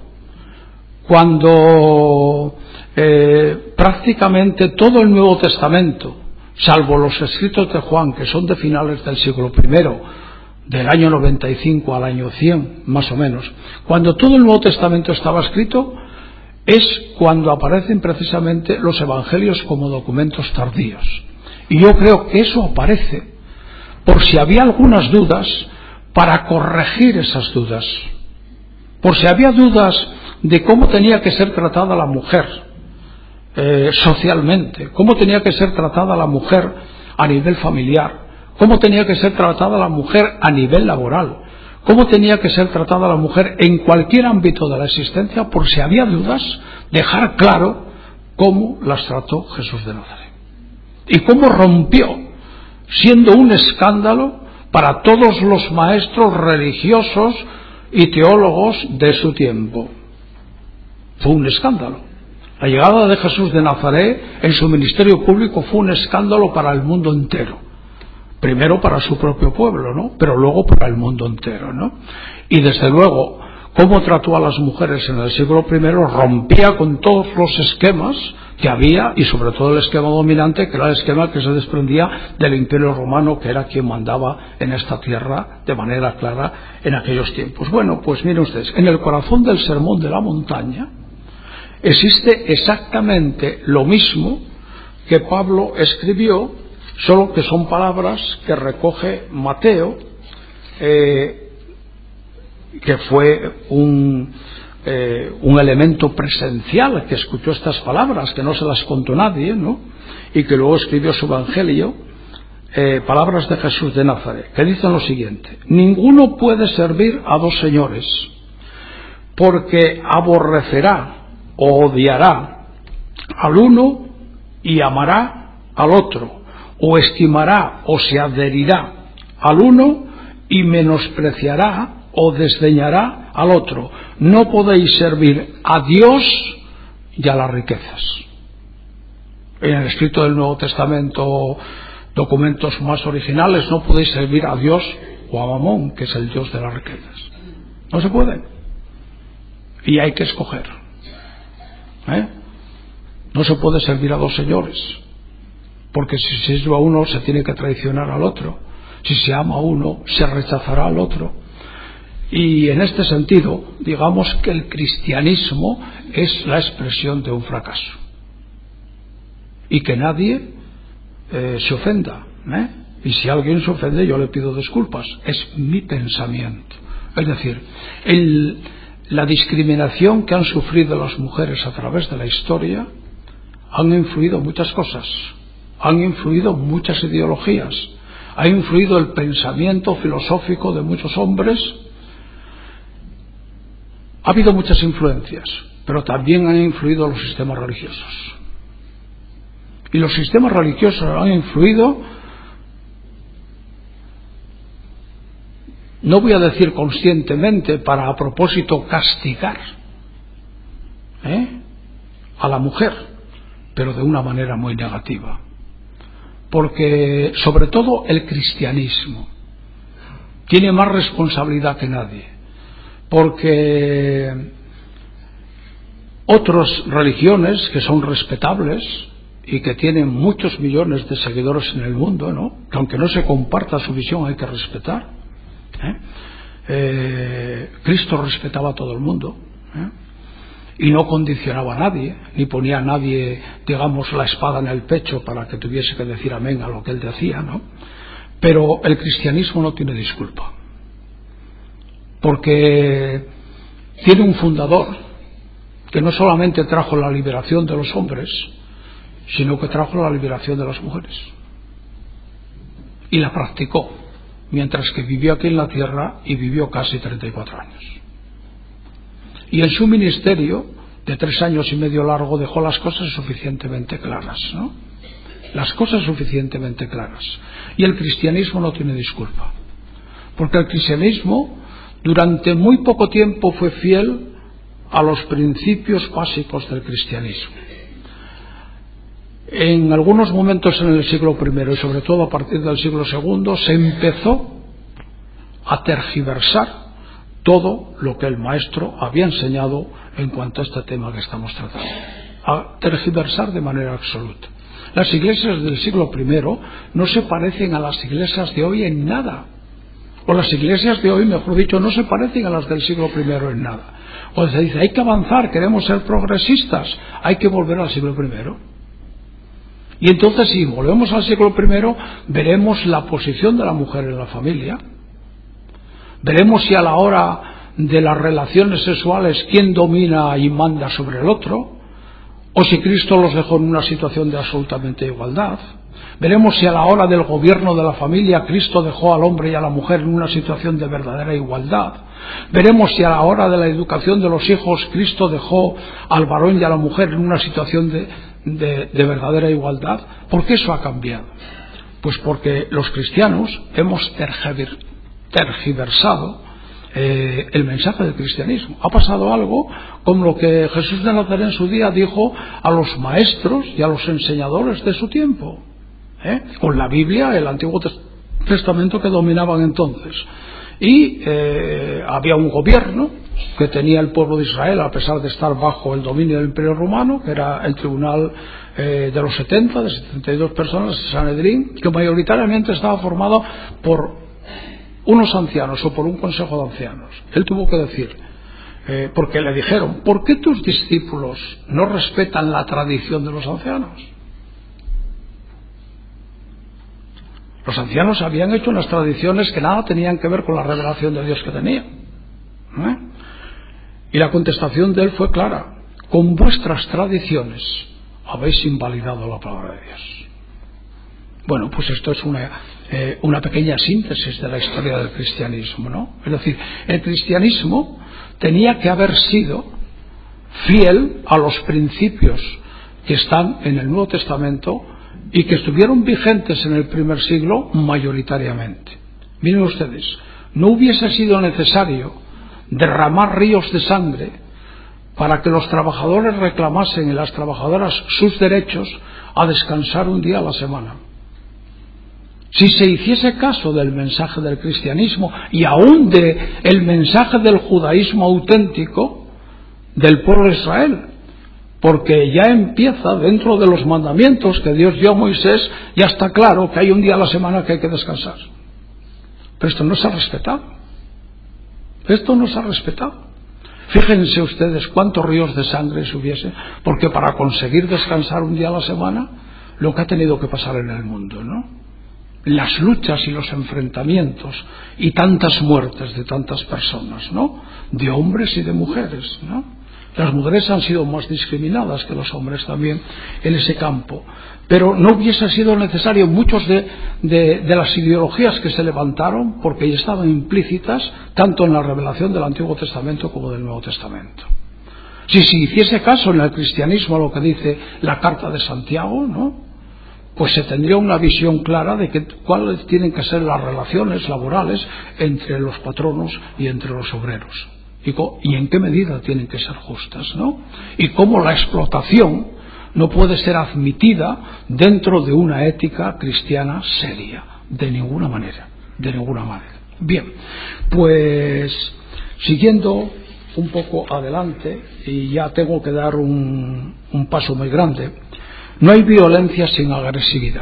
cuando eh, prácticamente todo el Nuevo Testamento, salvo los escritos de Juan, que son de finales del siglo primero, del año noventa y cinco al año cien, más o menos, cuando todo el Nuevo Testamento estaba escrito, es cuando aparecen precisamente los evangelios como documentos tardíos. Y yo creo que eso aparece por si había algunas dudas, para corregir esas dudas, por si había dudas de cómo tenía que ser tratada la mujer eh, socialmente, cómo tenía que ser tratada la mujer a nivel familiar, cómo tenía que ser tratada la mujer a nivel laboral, cómo tenía que ser tratada la mujer en cualquier ámbito de la existencia, por si había dudas, dejar claro cómo las trató Jesús de Nazaret. Y cómo rompió, siendo un escándalo para todos los maestros religiosos y teólogos de su tiempo. Fue un escándalo. La llegada de Jesús de Nazaret en su ministerio público fue un escándalo para el mundo entero. Primero para su propio pueblo, ¿no? Pero luego para el mundo entero, ¿no? Y desde luego, cómo trató a las mujeres en el siglo primero rompía con todos los esquemas que había, y sobre todo el esquema dominante, que era el esquema que se desprendía del Imperio Romano, que era quien mandaba en esta tierra de manera clara en aquellos tiempos. Bueno, pues miren ustedes, en el corazón del Sermón de la Montaña existe exactamente lo mismo que Pablo escribió, solo que son palabras que recoge Mateo, eh, que fue un, eh, un elemento presencial, que escuchó estas palabras, que no se las contó nadie, ¿no? Y que luego escribió su Evangelio, eh, palabras de Jesús de Nazaret, que dicen lo siguiente: ninguno puede servir a dos señores, porque aborrecerá o odiará al uno y amará al otro, o estimará o se adherirá al uno y menospreciará o desdeñará al otro. No podéis servir a Dios y a las riquezas. En el escrito del Nuevo Testamento, documentos más originales, no podéis servir a Dios o a Mamón, que es el Dios de las riquezas. No se puede. Y hay que escoger. ¿Eh? No se puede servir a dos señores, porque si se sirve a uno se tiene que traicionar al otro. Si se ama a uno se rechazará al otro. Y en este sentido, digamos que el cristianismo es la expresión de un fracaso, y que nadie eh, se ofenda, ¿eh? Y si alguien se ofende, yo le pido disculpas. Es mi pensamiento. Es decir, el la discriminación que han sufrido las mujeres a través de la historia han influido muchas cosas, han influido muchas ideologías, ha influido el pensamiento filosófico de muchos hombres. Ha habido muchas influencias, pero también han influido los sistemas religiosos. Y los sistemas religiosos han influido, no voy a decir conscientemente, para a propósito castigar ¿eh? a la mujer, pero de una manera muy negativa. Porque sobre todo el cristianismo tiene más responsabilidad que nadie, porque otras religiones que son respetables y que tienen muchos millones de seguidores en el mundo, ¿no? Que aunque no se comparta su visión hay que respetar. ¿Eh? Eh, Cristo respetaba a todo el mundo, ¿eh? Y no condicionaba a nadie, ni ponía a nadie, digamos, la espada en el pecho para que tuviese que decir amén a lo que él decía, ¿no? Pero el cristianismo no tiene disculpa, porque tiene un fundador que no solamente trajo la liberación de los hombres, sino que trajo la liberación de las mujeres, y la practicó mientras que vivió aquí en la tierra, y vivió casi treinta y cuatro años. Y en su ministerio de tres años y medio largo dejó las cosas suficientemente claras, ¿no? Las cosas suficientemente claras. Y el cristianismo no tiene disculpa, porque el cristianismo durante muy poco tiempo fue fiel a los principios básicos del cristianismo. En algunos momentos en el siglo primero y sobre todo a partir del siglo segundo se empezó a tergiversar todo lo que el maestro había enseñado en cuanto a este tema que estamos tratando, a tergiversar de manera absoluta. Las iglesias del siglo primero no se parecen a las iglesias de hoy en nada, o las iglesias de hoy, mejor dicho, no se parecen a las del siglo primero en nada. O se dice, hay que avanzar, queremos ser progresistas, hay que volver al siglo primero. Y entonces, si volvemos al siglo primero, veremos la posición de la mujer en la familia, veremos si a la hora de las relaciones sexuales quién domina y manda sobre el otro, o si Cristo los dejó en una situación de absolutamente igualdad. Veremos si a la hora del gobierno de la familia Cristo dejó al hombre y a la mujer en una situación de verdadera igualdad. Veremos si a la hora de la educación de los hijos Cristo dejó al varón y a la mujer en una situación de, de, de verdadera igualdad. ¿Por qué eso ha cambiado? Pues porque los cristianos hemos tergiversado eh, el mensaje del cristianismo. Ha pasado algo como lo que Jesús de Nazaret en su día dijo a los maestros y a los enseñadores de su tiempo. ¿Eh? Con la Biblia, el Antiguo Testamento que dominaban entonces. Y eh, había un gobierno que tenía el pueblo de Israel, a pesar de estar bajo el dominio del Imperio Romano, que era el tribunal eh, de los setenta, de setenta y dos personas, el Sanedrín, que mayoritariamente estaba formado por unos ancianos o por un consejo de ancianos. Él tuvo que decir, eh, porque le dijeron, ¿por qué tus discípulos no respetan la tradición de los ancianos? Los ancianos habían hecho unas tradiciones que nada tenían que ver con la revelación de Dios que tenían. ¿Eh? Y la contestación de él fue clara: con vuestras tradiciones habéis invalidado la palabra de Dios. Bueno, pues esto es una, eh, una pequeña síntesis de la historia del cristianismo, ¿no? Es decir, el cristianismo tenía que haber sido fiel a los principios que están en el Nuevo Testamento y que estuvieron vigentes en el primer siglo mayoritariamente. Miren ustedes, no hubiese sido necesario derramar ríos de sangre para que los trabajadores reclamasen y las trabajadoras sus derechos a descansar un día a la semana. Si se hiciese caso del mensaje del cristianismo y aún del mensaje del judaísmo auténtico del pueblo de Israel, porque ya empieza dentro de los mandamientos que Dios dio a Moisés, ya está claro que hay un día a la semana que hay que descansar. Pero esto no se ha respetado. Esto no se ha respetado. Fíjense ustedes cuántos ríos de sangre se hubiese, porque para conseguir descansar un día a la semana, lo que ha tenido que pasar en el mundo, ¿no? Las luchas y los enfrentamientos y tantas muertes de tantas personas, ¿no? De hombres y de mujeres, ¿no? Las mujeres han sido más discriminadas que los hombres también en ese campo. Pero no hubiese sido necesario muchos de, de, de las ideologías que se levantaron, porque ya estaban implícitas tanto en la revelación del Antiguo Testamento como del Nuevo Testamento. Si se hiciese caso en el cristianismo a lo que dice la Carta de Santiago, ¿no?, pues se tendría una visión clara de que, cuáles tienen que ser las relaciones laborales entre los patronos y entre los obreros. Y en qué medida tienen que ser justas, ¿no? Y cómo la explotación no puede ser admitida dentro de una ética cristiana seria, de ninguna manera, de ninguna manera. Bien, pues siguiendo un poco adelante, y ya tengo que dar un, un paso muy grande, no hay violencia sin agresividad.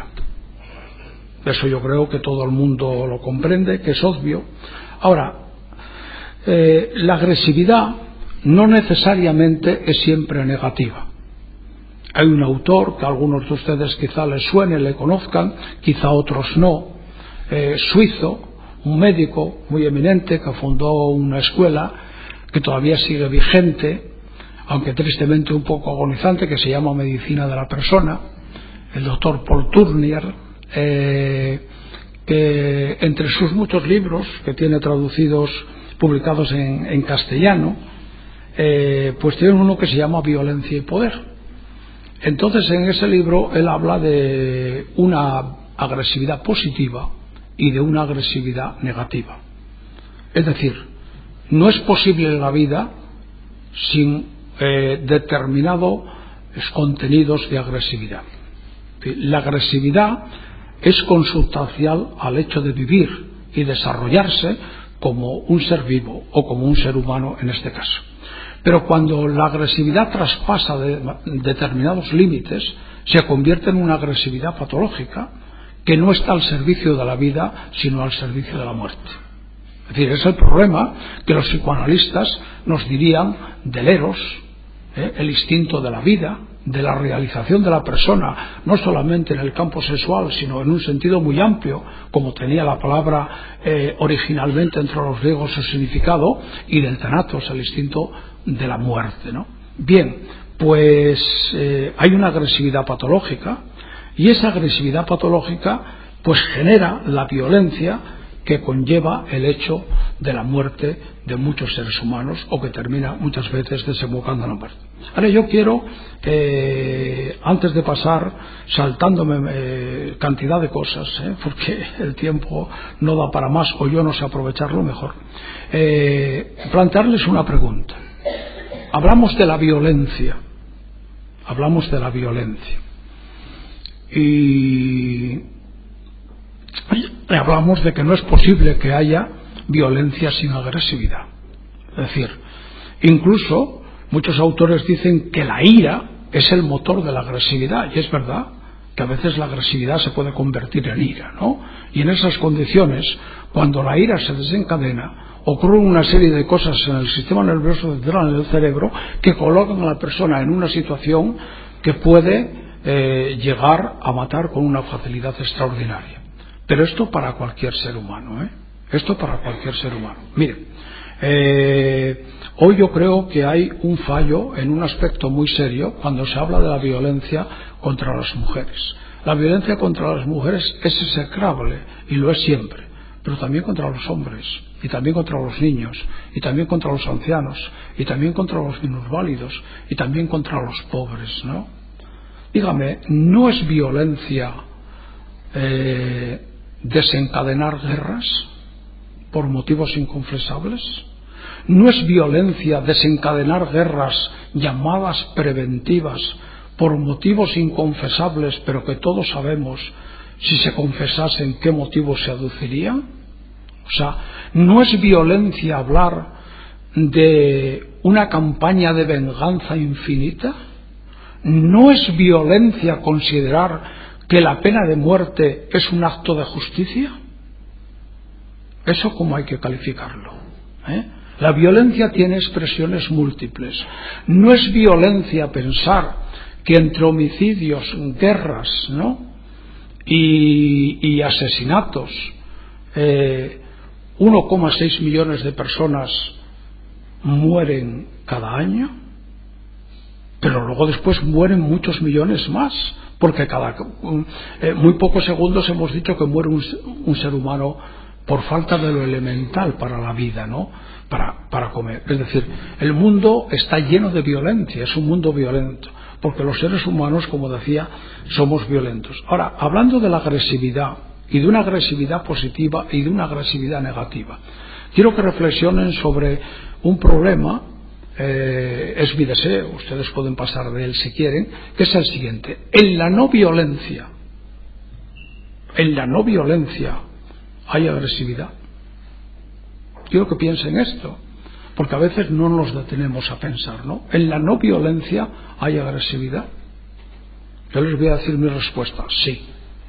Eso yo creo que todo el mundo lo comprende, que es obvio. Ahora, Eh, la agresividad no necesariamente es siempre negativa. Hay un autor que a algunos de ustedes quizá les suene, le conozcan, quizá otros no, eh, suizo, un médico muy eminente que fundó una escuela que todavía sigue vigente, aunque tristemente un poco agonizante, que se llama Medicina de la Persona, el doctor Paul Tournier, eh, que entre sus muchos libros que tiene traducidos, publicados en, en castellano, eh, pues tiene uno que se llama Violencia y Poder. Entonces, en ese libro él habla de una agresividad positiva y de una agresividad negativa. Es decir, no es posible la vida sin eh, determinados contenidos de agresividad. La agresividad es consustancial al hecho de vivir y desarrollarse como un ser vivo o como un ser humano en este caso. Pero cuando la agresividad traspasa de determinados límites, se convierte en una agresividad patológica que no está al servicio de la vida, sino al servicio de la muerte. Es decir, es el problema que los psicoanalistas nos dirían del eros, ¿eh? el instinto de la vida, de la realización de la persona, no solamente en el campo sexual, sino en un sentido muy amplio, como tenía la palabra eh, originalmente entre los griegos su significado, y del thanatos, el instinto de la muerte, ¿no? Bien, pues eh, hay una agresividad patológica, Y esa agresividad patológica pues genera la violencia que conlleva el hecho de la muerte de muchos seres humanos, o que termina muchas veces desembocando en la muerte. Ahora yo quiero, eh, antes de pasar, saltándome eh, cantidad de cosas, eh, porque el tiempo no da para más, o yo no sé aprovecharlo mejor, eh, plantearles una pregunta. Hablamos de la violencia, hablamos de la violencia, y hablamos de que no es posible que haya violencia sin agresividad. Es decir, incluso muchos autores dicen que la ira es el motor de la agresividad, y es verdad que a veces la agresividad se puede convertir en ira, ¿no? Y en esas condiciones, cuando la ira se desencadena, ocurren una serie de cosas en el sistema nervioso central, en el cerebro, que colocan a la persona en una situación que puede eh, llegar a matar con una facilidad extraordinaria. Pero esto para cualquier ser humano, ¿eh? Esto para cualquier ser humano. Mire, eh, hoy yo creo que hay un fallo en un aspecto muy serio cuando se habla de la violencia contra las mujeres. La violencia contra las mujeres es execrable, y lo es siempre, pero también contra los hombres, y también contra los niños, y también contra los ancianos, y también contra los minusválidos, y también contra los pobres, ¿no? Dígame, ¿no es violencia eh, desencadenar guerras por motivos inconfesables? ¿No es violencia desencadenar guerras llamadas preventivas por motivos inconfesables, pero que todos sabemos, si se confesasen, qué motivos se aducirían? O sea, ¿no es violencia hablar de una campaña de venganza infinita? ¿No es violencia considerar que la pena de muerte es un acto de justicia? ¿Eso cómo hay que calificarlo? ¿Eh? La violencia tiene expresiones múltiples. No es violencia pensar que entre homicidios, guerras, ¿no?, y, y asesinatos, eh, uno coma seis millones de personas mueren cada año, pero luego después mueren muchos millones más, porque cada eh, muy pocos segundos hemos dicho que muere un, un ser humano por falta de lo elemental para la vida, ¿no?, para, para comer. Es decir, el mundo está lleno de violencia, es un mundo violento, porque los seres humanos, como decía, somos violentos. Ahora, hablando de la agresividad, y de una agresividad positiva y de una agresividad negativa, quiero que reflexionen sobre un problema, eh, es mi deseo, ustedes pueden pasar de él si quieren, que es el siguiente. En la no violencia, en la no violencia hay agresividad. Quiero que piensen esto, porque a veces no nos detenemos a pensar, ¿no? En la no violencia hay agresividad. Yo les voy a decir mi respuesta: sí.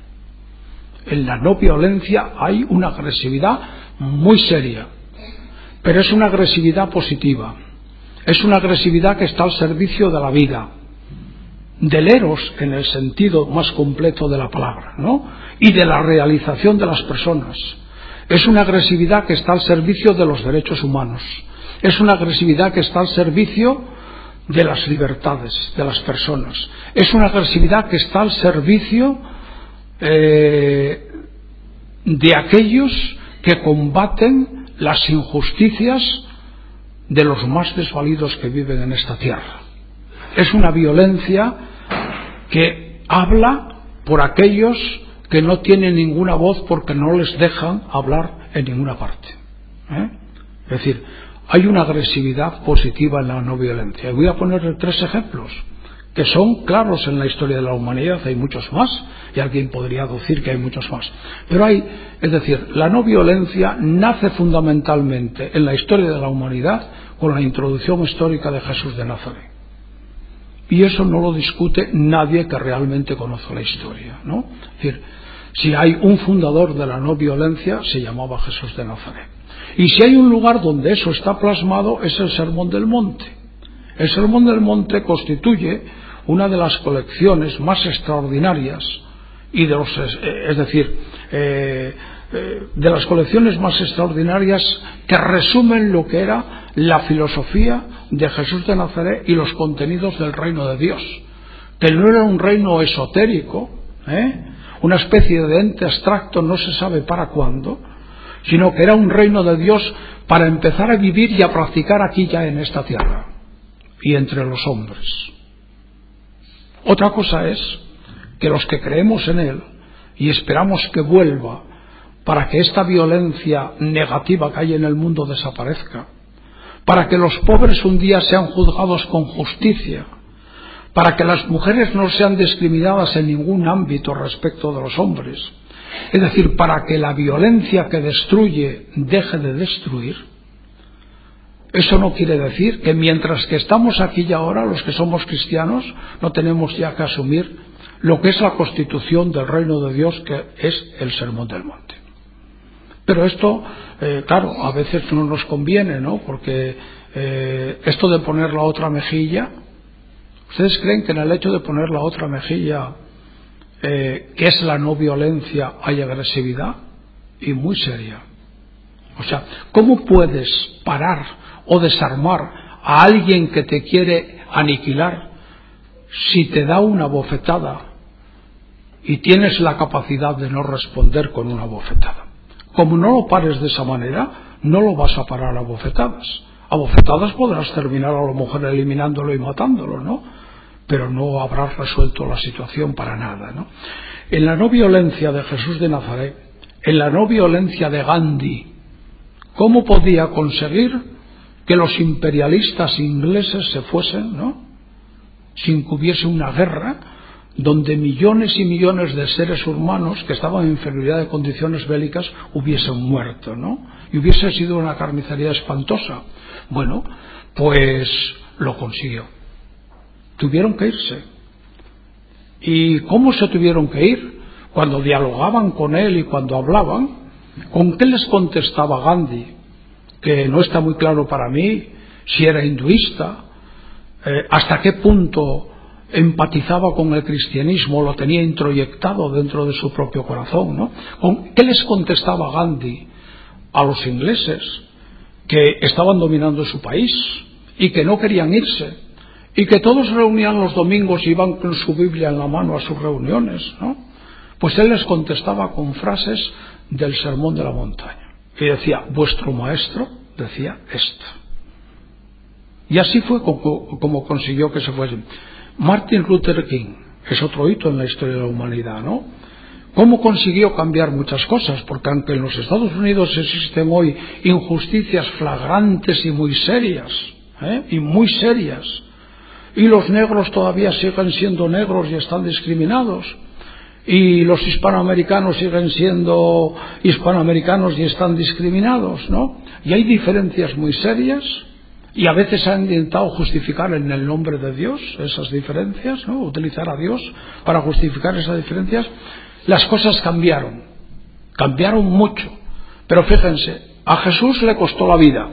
En la no violencia hay una agresividad muy seria, pero es una agresividad positiva, es una agresividad que está al servicio de la vida, del eros en el sentido más completo de la palabra, ¿no?, y de la realización de las personas. Es una agresividad que está al servicio de los derechos humanos, es una agresividad que está al servicio de las libertades de las personas, es una agresividad que está al servicio eh, de aquellos que combaten las injusticias de los más desvalidos que viven en esta tierra. Es una violencia que habla por aquellos que no tienen ninguna voz porque no les dejan hablar en ninguna parte, ¿eh? Es decir, hay una agresividad positiva en la no violencia. Y voy a poner tres ejemplos que son claros en la historia de la humanidad. Hay muchos más, y alguien podría decir que hay muchos más, pero hay, es decir, la no violencia nace fundamentalmente en la historia de la humanidad con la introducción histórica de Jesús de Nazaret. Y eso no lo discute nadie que realmente conoce la historia, ¿no? Es decir, si hay un fundador de la no violencia, se llamaba Jesús de Nazaret. Y si hay un lugar donde eso está plasmado, es el Sermón del Monte. El Sermón del Monte constituye una de las colecciones más extraordinarias y de los, es decir, eh, eh, de las colecciones más extraordinarias que resumen lo que era la filosofía de Jesús de Nazaret y los contenidos del reino de Dios, que no era un reino esotérico, ¿eh? Una especie de ente abstracto, no se sabe para cuándo, sino que era un reino de Dios para empezar a vivir y a practicar aquí ya en esta tierra y entre los hombres. Otra cosa es que los que creemos en Él y esperamos que vuelva para que esta violencia negativa que hay en el mundo desaparezca, para que los pobres un día sean juzgados con justicia, para que las mujeres no sean discriminadas en ningún ámbito respecto de los hombres, es decir, para que la violencia que destruye deje de destruir. Eso no quiere decir que mientras que estamos aquí y ahora, los que somos cristianos, no tenemos ya que asumir lo que es la constitución del reino de Dios, que es el Sermón del Monte. Pero esto, eh, claro, a veces no nos conviene, ¿no? Porque eh, esto de poner la otra mejilla, ¿ustedes creen que en el hecho de poner la otra mejilla, eh, que es la no violencia, hay agresividad? Y muy seria. O sea, ¿cómo puedes parar o desarmar a alguien que te quiere aniquilar si te da una bofetada y tienes la capacidad de no responder con una bofetada? Como no lo pares de esa manera, no lo vas a parar a bofetadas. A bofetadas podrás terminar a lo mejor eliminándolo y matándolo, ¿no? Pero no habrás resuelto la situación para nada, ¿no? En la no violencia de Jesús de Nazaret, en la no violencia de Gandhi, ¿cómo podía conseguir que los imperialistas ingleses se fuesen, ¿no? Sin que hubiese una guerra donde millones y millones de seres humanos que estaban en inferioridad de condiciones bélicas hubiesen muerto, ¿no? Y hubiese sido una carnicería espantosa. Bueno, pues lo consiguió. Tuvieron que irse. ¿Y cómo se tuvieron que ir? Cuando dialogaban con él y cuando hablaban, ¿con qué les contestaba Gandhi? Que no está muy claro para mí si era hinduista, eh, hasta qué punto empatizaba con el cristianismo, lo tenía introyectado dentro de su propio corazón, ¿no? ¿Con qué les contestaba Gandhi a los ingleses que estaban dominando su país y que no querían irse y que todos se reunían los domingos y iban con su Biblia en la mano a sus reuniones, ¿no? Pues él les contestaba con frases del Sermón de la Montaña y decía: vuestro maestro decía esto. Y así fue como, como consiguió que se fuesen. Martin Luther King es otro hito en la historia de la humanidad, ¿no? ¿Cómo consiguió cambiar muchas cosas? Porque aunque en los Estados Unidos existen hoy injusticias flagrantes y muy serias, ¿eh? y muy serias, y los negros todavía siguen siendo negros y están discriminados, y los hispanoamericanos siguen siendo hispanoamericanos y están discriminados, ¿no? Y hay diferencias muy serias. Y a veces han intentado justificar en el nombre de Dios esas diferencias, ¿no? Utilizar a Dios para justificar esas diferencias. Las cosas cambiaron, cambiaron mucho. Pero fíjense, a Jesús le costó la vida,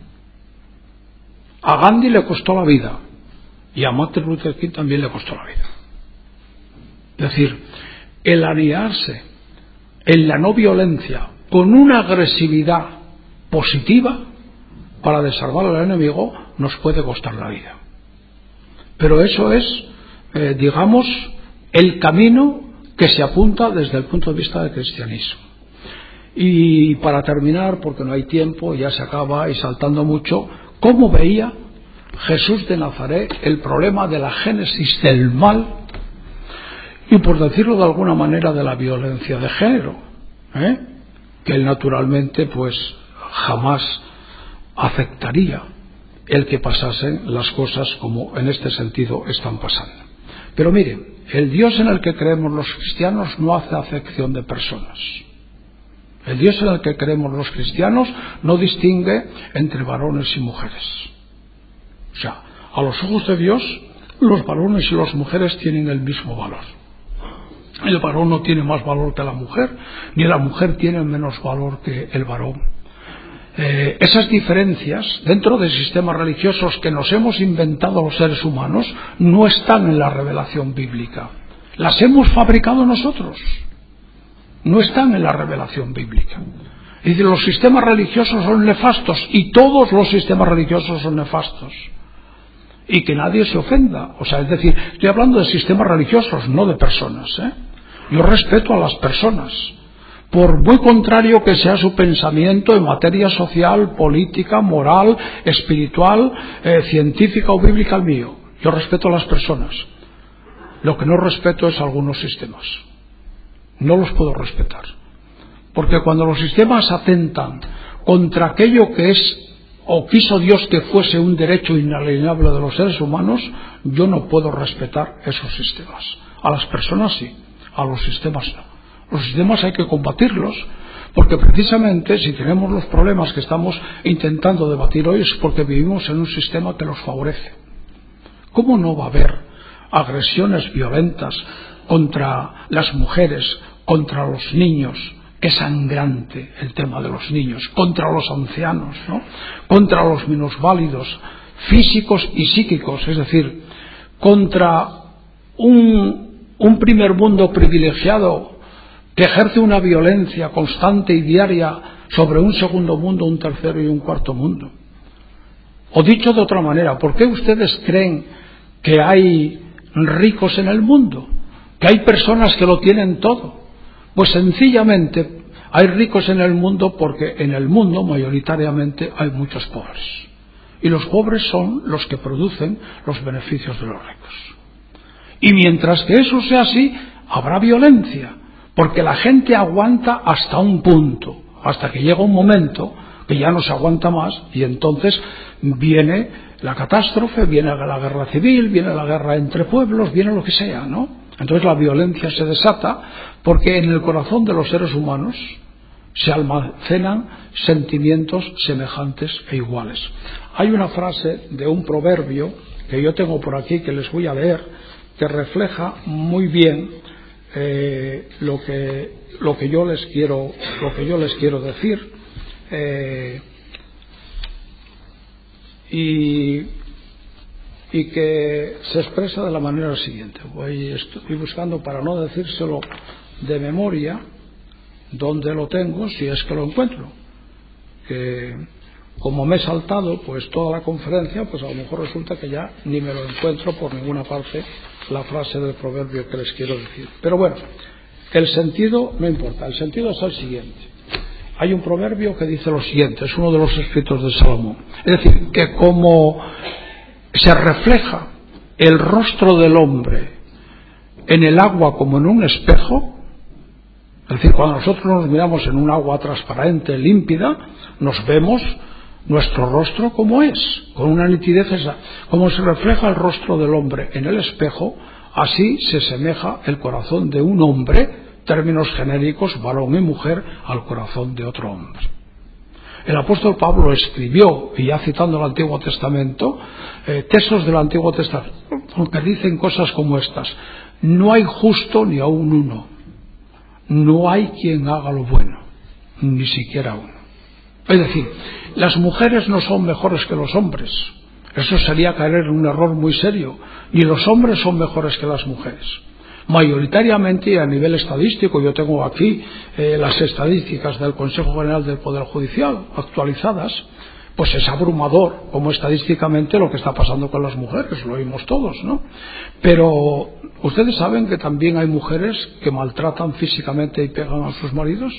a Gandhi le costó la vida y a Martin Luther King también le costó la vida. Es decir, el aliarse en la no violencia con una agresividad positiva para desarmar al enemigo nos puede costar la vida. Pero eso es, eh, digamos, el camino que se apunta desde el punto de vista del cristianismo. Y para terminar, porque no hay tiempo, ya se acaba y saltando mucho, ¿cómo veía Jesús de Nazaret el problema de la génesis del mal y, por decirlo de alguna manera, de la violencia de género? ¿eh? Que él naturalmente pues jamás aceptaría el que pasasen las cosas como en este sentido están pasando. Pero miren, el Dios en el que creemos los cristianos no hace acepción de personas. El Dios en el que creemos los cristianos no distingue entre varones y mujeres. O sea, a los ojos de Dios, los varones y las mujeres tienen el mismo valor. El varón no tiene más valor que la mujer, ni la mujer tiene menos valor que el varón. Eh, esas diferencias dentro de sistemas religiosos que nos hemos inventado los seres humanos no están en la revelación bíblica. Las hemos fabricado nosotros. No están en la revelación bíblica. Y los sistemas religiosos son nefastos y todos los sistemas religiosos son nefastos. Y que nadie se ofenda. O sea, es decir, estoy hablando de sistemas religiosos, no de personas, ¿eh? Yo respeto a las personas, por muy contrario que sea su pensamiento en materia social, política, moral, espiritual, eh, científica o bíblica al mío. Yo respeto a las personas. Lo que no respeto es algunos sistemas. No los puedo respetar. Porque cuando los sistemas atentan contra aquello que es o quiso Dios que fuese un derecho inalienable de los seres humanos, yo no puedo respetar esos sistemas. A las personas sí, a los sistemas no. Los sistemas hay que combatirlos, porque precisamente si tenemos los problemas que estamos intentando debatir hoy es porque vivimos en un sistema que los favorece. ¿Cómo no va a haber agresiones violentas contra las mujeres, contra los niños? Qué sangrante el tema de los niños, contra los ancianos, ¿no? Contra los minusválidos físicos y psíquicos, es decir, contra un, un primer mundo privilegiado que ejerce una violencia constante y diaria sobre un segundo mundo, un tercero y un cuarto mundo. O dicho de otra manera, ¿por qué ustedes creen que hay ricos en el mundo? Que hay personas que lo tienen todo. Pues sencillamente hay ricos en el mundo porque en el mundo mayoritariamente hay muchos pobres. Y los pobres son los que producen los beneficios de los ricos. Y mientras que eso sea así, habrá violencia, porque la gente aguanta hasta un punto, hasta que llega un momento que ya no se aguanta más y entonces viene la catástrofe, viene la guerra civil, viene la guerra entre pueblos, viene lo que sea, ¿no? Entonces la violencia se desata porque en el corazón de los seres humanos se almacenan sentimientos semejantes e iguales. Hay una frase de un proverbio que yo tengo por aquí que les voy a leer que refleja muy bien eh, lo que lo que yo les quiero lo que yo les quiero decir eh, y y que se expresa de la manera siguiente. Voy estoy buscando para no decírselo de memoria dónde lo tengo, si es que lo encuentro, que como me he saltado pues toda la conferencia, pues a lo mejor resulta que ya ni me lo encuentro por ninguna parte la frase del proverbio que les quiero decir. Pero bueno, el sentido no importa, el sentido es el siguiente. Hay un proverbio que dice lo siguiente, es uno de los escritos de Salomón, es decir, que como se refleja el rostro del hombre en el agua como en un espejo, es decir, cuando nosotros nos miramos en un agua transparente, límpida, nos vemos nuestro rostro como es, con una nitidez esa. Como se refleja el rostro del hombre en el espejo, así se semeja el corazón de un hombre, términos genéricos, varón y mujer, al corazón de otro hombre. El apóstol Pablo escribió, y ya citando el Antiguo Testamento, eh, textos del Antiguo Testamento que dicen cosas como estas: no hay justo ni aun uno, no hay quien haga lo bueno, ni siquiera uno. Es decir, las mujeres no son mejores que los hombres, eso sería caer en un error muy serio, ni los hombres son mejores que las mujeres. Mayoritariamente, a nivel estadístico, yo tengo aquí eh, las estadísticas del Consejo General del Poder Judicial actualizadas, pues es abrumador como estadísticamente lo que está pasando con las mujeres, lo oímos todos, ¿no? Pero ustedes saben que también hay mujeres que maltratan físicamente y pegan a sus maridos.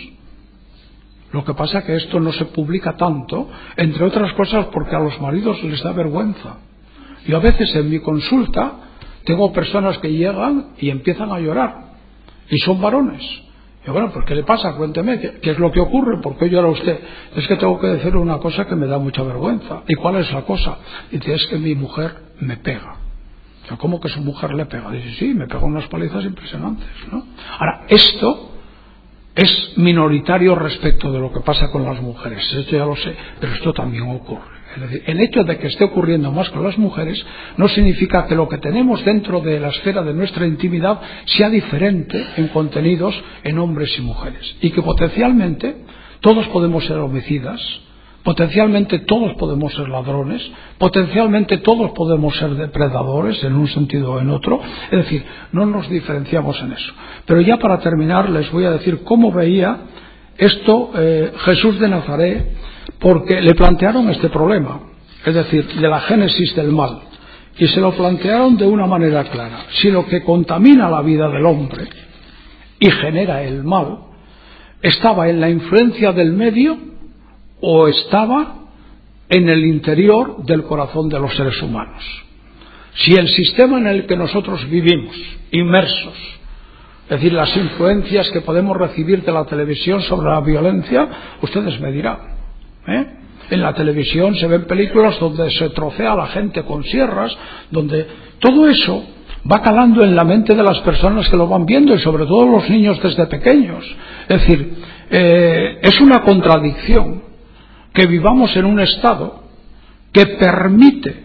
Lo que pasa es que esto no se publica tanto, entre otras cosas porque a los maridos les da vergüenza. Yo a veces en mi consulta tengo personas que llegan y empiezan a llorar, y son varones. Y bueno, pues ¿qué le pasa? Cuénteme, ¿qué, qué es lo que ocurre? ¿Por qué llora usted? Es que tengo que decir una cosa que me da mucha vergüenza. ¿Y cuál es la cosa? Dice, es que mi mujer me pega. O sea, ¿cómo que su mujer le pega? Dice, sí, me pega unas palizas impresionantes, ¿no? Ahora, esto es minoritario respecto de lo que pasa con las mujeres, esto ya lo sé, pero esto también ocurre. Es decir, el hecho de que esté ocurriendo más con las mujeres no significa que lo que tenemos dentro de la esfera de nuestra intimidad sea diferente en contenidos en hombres y mujeres, y que potencialmente todos podemos ser homicidas, potencialmente todos podemos ser ladrones, potencialmente todos podemos ser depredadores en un sentido o en otro, es decir, no nos diferenciamos en eso. Pero ya para terminar les voy a decir cómo veía esto eh, Jesús de Nazaret, porque le plantearon este problema, es decir, de la génesis del mal, y se lo plantearon de una manera clara. Si lo que contamina la vida del hombre y genera el mal, ¿estaba en la influencia del medio o estaba en el interior del corazón de los seres humanos? Si el sistema en el que nosotros vivimos, inmersos, es decir, las influencias que podemos recibir de la televisión sobre la violencia, ustedes me dirán, ¿eh? En la televisión se ven películas donde se trocea a la gente con sierras, donde todo eso va calando en la mente de las personas que lo van viendo, y sobre todo los niños desde pequeños. Es decir, eh, es una contradicción que vivamos en un estado que permite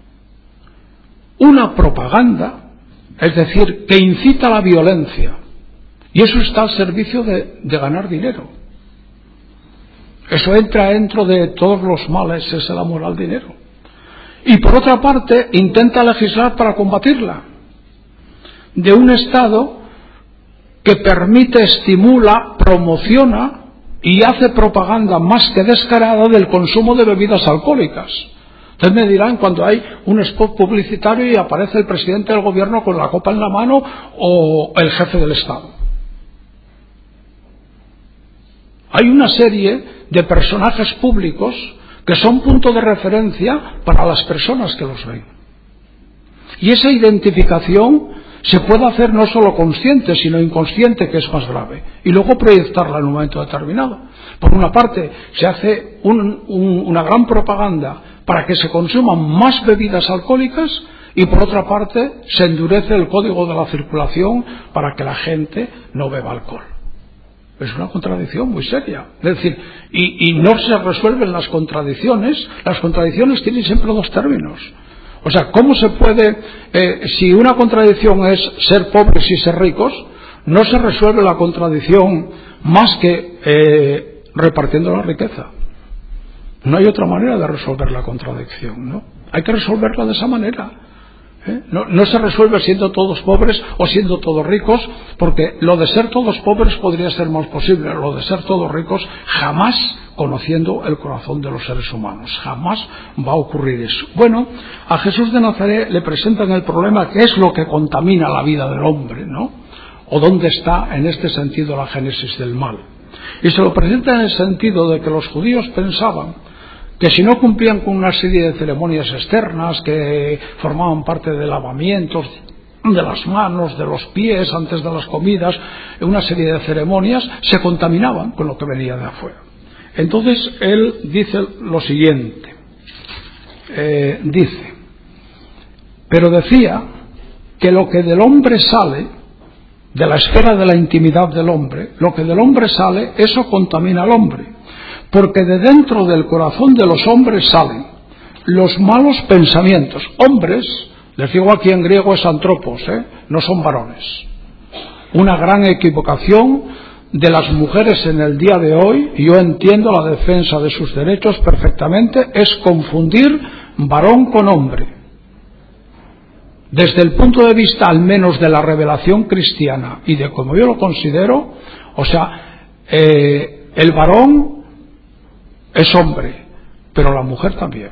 una propaganda, es decir, que incita a la violencia, y eso está al servicio de, de ganar dinero. Eso entra dentro de todos los males, es el amor al dinero. Y por otra parte, intenta legislar para combatirla, de un Estado que permite, estimula, promociona y hace propaganda más que descarada del consumo de bebidas alcohólicas. Ustedes me dirán, cuando hay un spot publicitario y aparece el presidente del gobierno con la copa en la mano o el jefe del Estado. Hay una serie de personajes públicos que son punto de referencia para las personas que los ven. Y esa identificación se puede hacer no solo consciente, sino inconsciente, que es más grave, y luego proyectarla en un momento determinado. Por una parte, se hace un, un, una gran propaganda para que se consuman más bebidas alcohólicas, y por otra parte, se endurece el código de la circulación para que la gente no beba alcohol. Es una contradicción muy seria. Es decir, y, y no se resuelven las contradicciones. Las contradicciones tienen siempre dos términos. O sea, ¿cómo se puede, eh, si una contradicción es ser pobres y ser ricos, no se resuelve la contradicción más que eh, repartiendo la riqueza? No hay otra manera de resolver la contradicción, ¿no? Hay que resolverla de esa manera. ¿eh? No, no se resuelve siendo todos pobres o siendo todos ricos, porque lo de ser todos pobres podría ser más posible. Lo de ser todos ricos jamás, conociendo el corazón de los seres humanos, jamás va a ocurrir eso. Bueno, a Jesús de Nazaret le presentan el problema, que es lo que contamina la vida del hombre, ¿no? O dónde está en este sentido la génesis del mal. Y se lo presenta en el sentido de que los judíos pensaban que si no cumplían con una serie de ceremonias externas que formaban parte de lavamientos de las manos, de los pies antes de las comidas, una serie de ceremonias, se contaminaban con lo que venía de afuera. Entonces él dice lo siguiente, eh, dice, pero decía que lo que del hombre sale, de la esfera de la intimidad del hombre, lo que del hombre sale, eso contamina al hombre, porque de dentro del corazón de los hombres salen los malos pensamientos. Hombres, les digo aquí en griego es antropos, ¿eh? No son varones. Una gran equivocación de las mujeres en el día de hoy, y yo entiendo la defensa de sus derechos perfectamente, es confundir varón con hombre. Desde el punto de vista al menos de la revelación cristiana y de como yo lo considero, o sea, eh, el varón es hombre, pero la mujer también.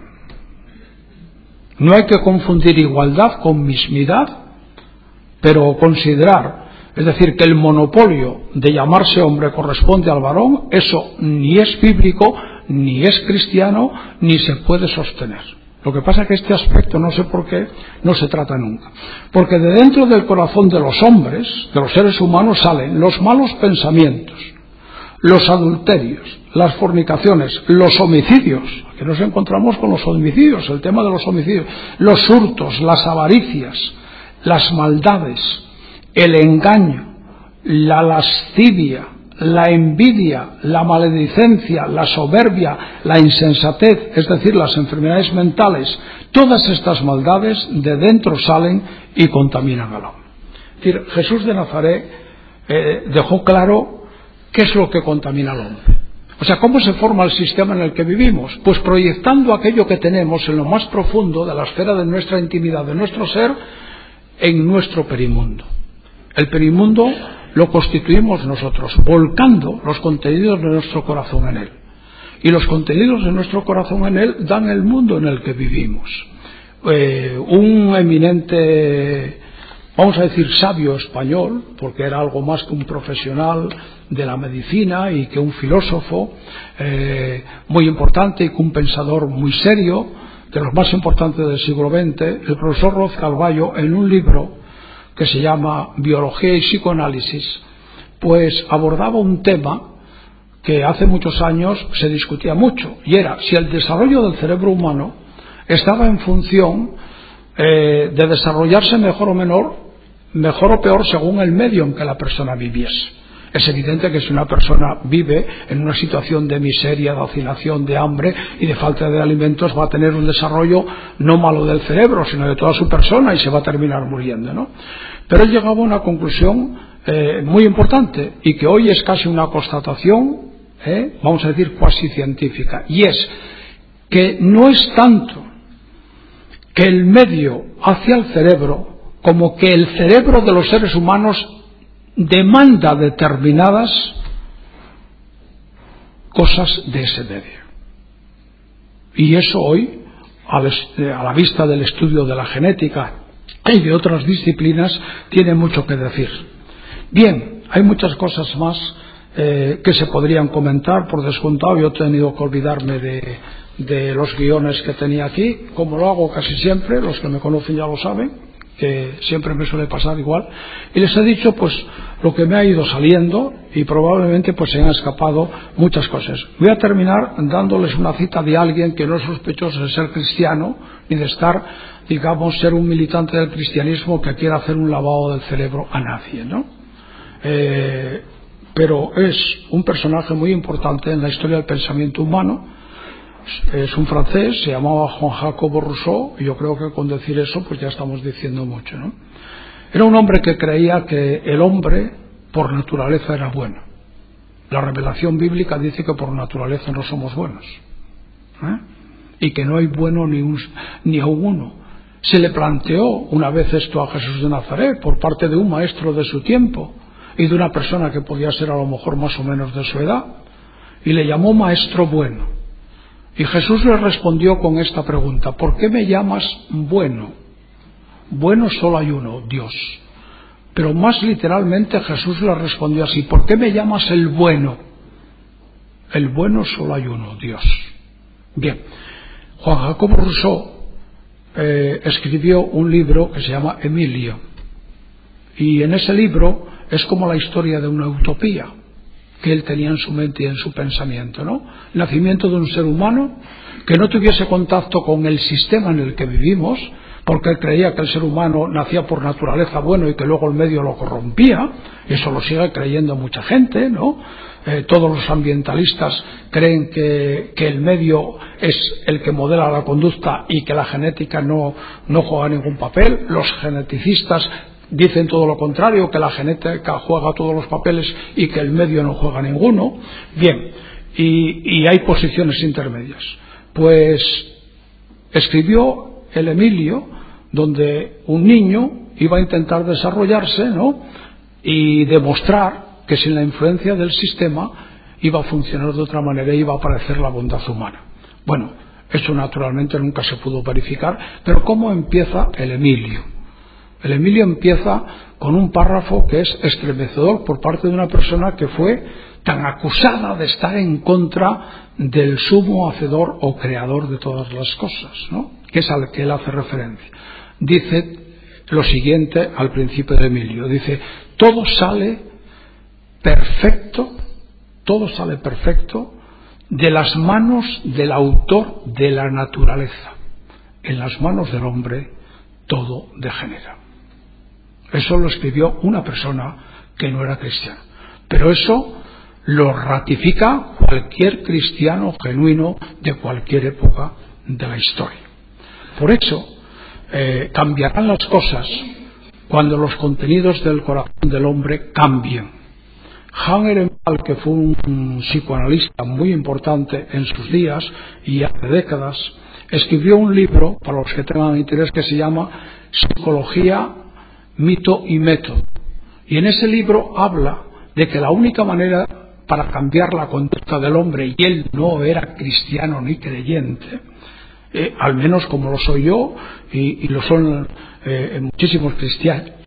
No hay que confundir igualdad con mismidad, pero considerar, es decir, que el monopolio de llamarse hombre corresponde al varón, eso ni es bíblico, ni es cristiano, ni se puede sostener. Lo que pasa es que este aspecto, no sé por qué, no se trata nunca. Porque de dentro del corazón de los hombres, de los seres humanos, salen los malos pensamientos, los adulterios, las fornicaciones, los homicidios, que nos encontramos con los homicidios, el tema de los homicidios, los hurtos, las avaricias, las maldades, el engaño, la lascivia, la envidia, la maledicencia, la soberbia, la insensatez, es decir, las enfermedades mentales. Todas estas maldades de dentro salen y contaminan al hombre. Es decir, Jesús de Nazaret eh, dejó claro qué es lo que contamina al hombre. O sea, ¿cómo se forma el sistema en el que vivimos? Pues proyectando aquello que tenemos en lo más profundo de la esfera de nuestra intimidad, de nuestro ser, en nuestro perimundo. El perimundo lo constituimos nosotros, volcando los contenidos de nuestro corazón en él. Y los contenidos de nuestro corazón en él dan el mundo en el que vivimos. Eh, un eminente vamos a decir, sabio español, porque era algo más que un profesional de la medicina y que un filósofo eh, muy importante y que un pensador muy serio, de los más importantes del siglo veinte, el profesor Roz Calvallo, en un libro que se llama Biología y Psicoanálisis, pues abordaba un tema que hace muchos años se discutía mucho, y era si el desarrollo del cerebro humano estaba en función eh, de desarrollarse mejor o menor, mejor o peor según el medio en que la persona viviese. Es evidente que si una persona vive en una situación de miseria, de hacinación, de hambre y de falta de alimentos, va a tener un desarrollo no malo del cerebro, sino de toda su persona, y se va a terminar muriendo, ¿no? Pero él llegaba a una conclusión eh, muy importante, y que hoy es casi una constatación, eh, vamos a decir, cuasi científica, y es que no es tanto que el medio hacia el cerebro, como que el cerebro de los seres humanos demanda determinadas cosas de ese medio. Y eso hoy, a la vista del estudio de la genética y de otras disciplinas, tiene mucho que decir. Bien, hay muchas cosas más eh, que se podrían comentar, por descontado. Yo he tenido que olvidarme de, de los guiones que tenía aquí, como lo hago casi siempre, los que me conocen ya lo saben, que siempre me suele pasar igual, y les he dicho pues lo que me ha ido saliendo, y probablemente pues se han escapado muchas cosas. Voy a terminar dándoles una cita de alguien que no es sospechoso de ser cristiano, ni de estar, digamos, ser un militante del cristianismo que quiera hacer un lavado del cerebro a nadie, ¿no? Eh, pero es un personaje muy importante en la historia del pensamiento humano. Es un francés, se llamaba Jean-Jacques Rousseau, y yo creo que con decir eso pues ya estamos diciendo mucho, ¿no? Era un hombre que creía que el hombre por naturaleza era bueno. La revelación bíblica dice que por naturaleza no somos buenos, ¿eh? Y que no hay bueno ni, un, ni a uno. Se le planteó una vez esto a Jesús de Nazaret por parte de un maestro de su tiempo y de una persona que podía ser a lo mejor más o menos de su edad, y le llamó maestro bueno. Y Jesús le respondió con esta pregunta: ¿por qué me llamas bueno? Bueno solo hay uno, Dios. Pero más literalmente Jesús le respondió así: ¿por qué me llamas el bueno? El bueno solo hay uno, Dios. Bien, Juan Jacobo Rousseau eh, escribió un libro que se llama Emilio, y en ese libro es como la historia de una utopía que él tenía en su mente y en su pensamiento, ¿no? El nacimiento de un ser humano que no tuviese contacto con el sistema en el que vivimos, porque él creía que el ser humano nacía por naturaleza bueno y que luego el medio lo corrompía. Eso lo sigue creyendo mucha gente, ¿no? Eh, todos los ambientalistas creen que, que el medio es el que modela la conducta y que la genética no, no juega ningún papel. Los geneticistas dicen todo lo contrario, que la genética juega todos los papeles y que el medio no juega ninguno. Bien, y, y hay posiciones intermedias. Pues escribió el Emilio, donde un niño iba a intentar desarrollarse, ¿no? Y demostrar que sin la influencia del sistema iba a funcionar de otra manera y iba a aparecer la bondad humana. Bueno, eso naturalmente nunca se pudo verificar, pero ¿cómo empieza el Emilio? El Emilio empieza con un párrafo que es estremecedor por parte de una persona que fue tan acusada de estar en contra del sumo hacedor o creador de todas las cosas, ¿no? Que es al que él hace referencia. Dice lo siguiente al principio de Emilio, dice: todo sale perfecto, todo sale perfecto de las manos del autor de la naturaleza. En las manos del hombre todo degenera. Eso lo escribió una persona que no era cristiana. Pero eso lo ratifica cualquier cristiano genuino de cualquier época de la historia. Por eso eh, cambiarán las cosas cuando los contenidos del corazón del hombre cambien. Han Ehrenthal, que fue un psicoanalista muy importante en sus días y hace décadas, escribió un libro, para los que tengan interés, que se llama Psicología, Mito y Método. Y en ese libro habla de que la única manera para cambiar la conducta del hombre, y él no era cristiano ni creyente, eh, al menos como lo soy yo, y, y lo son eh, muchísimos cristianos,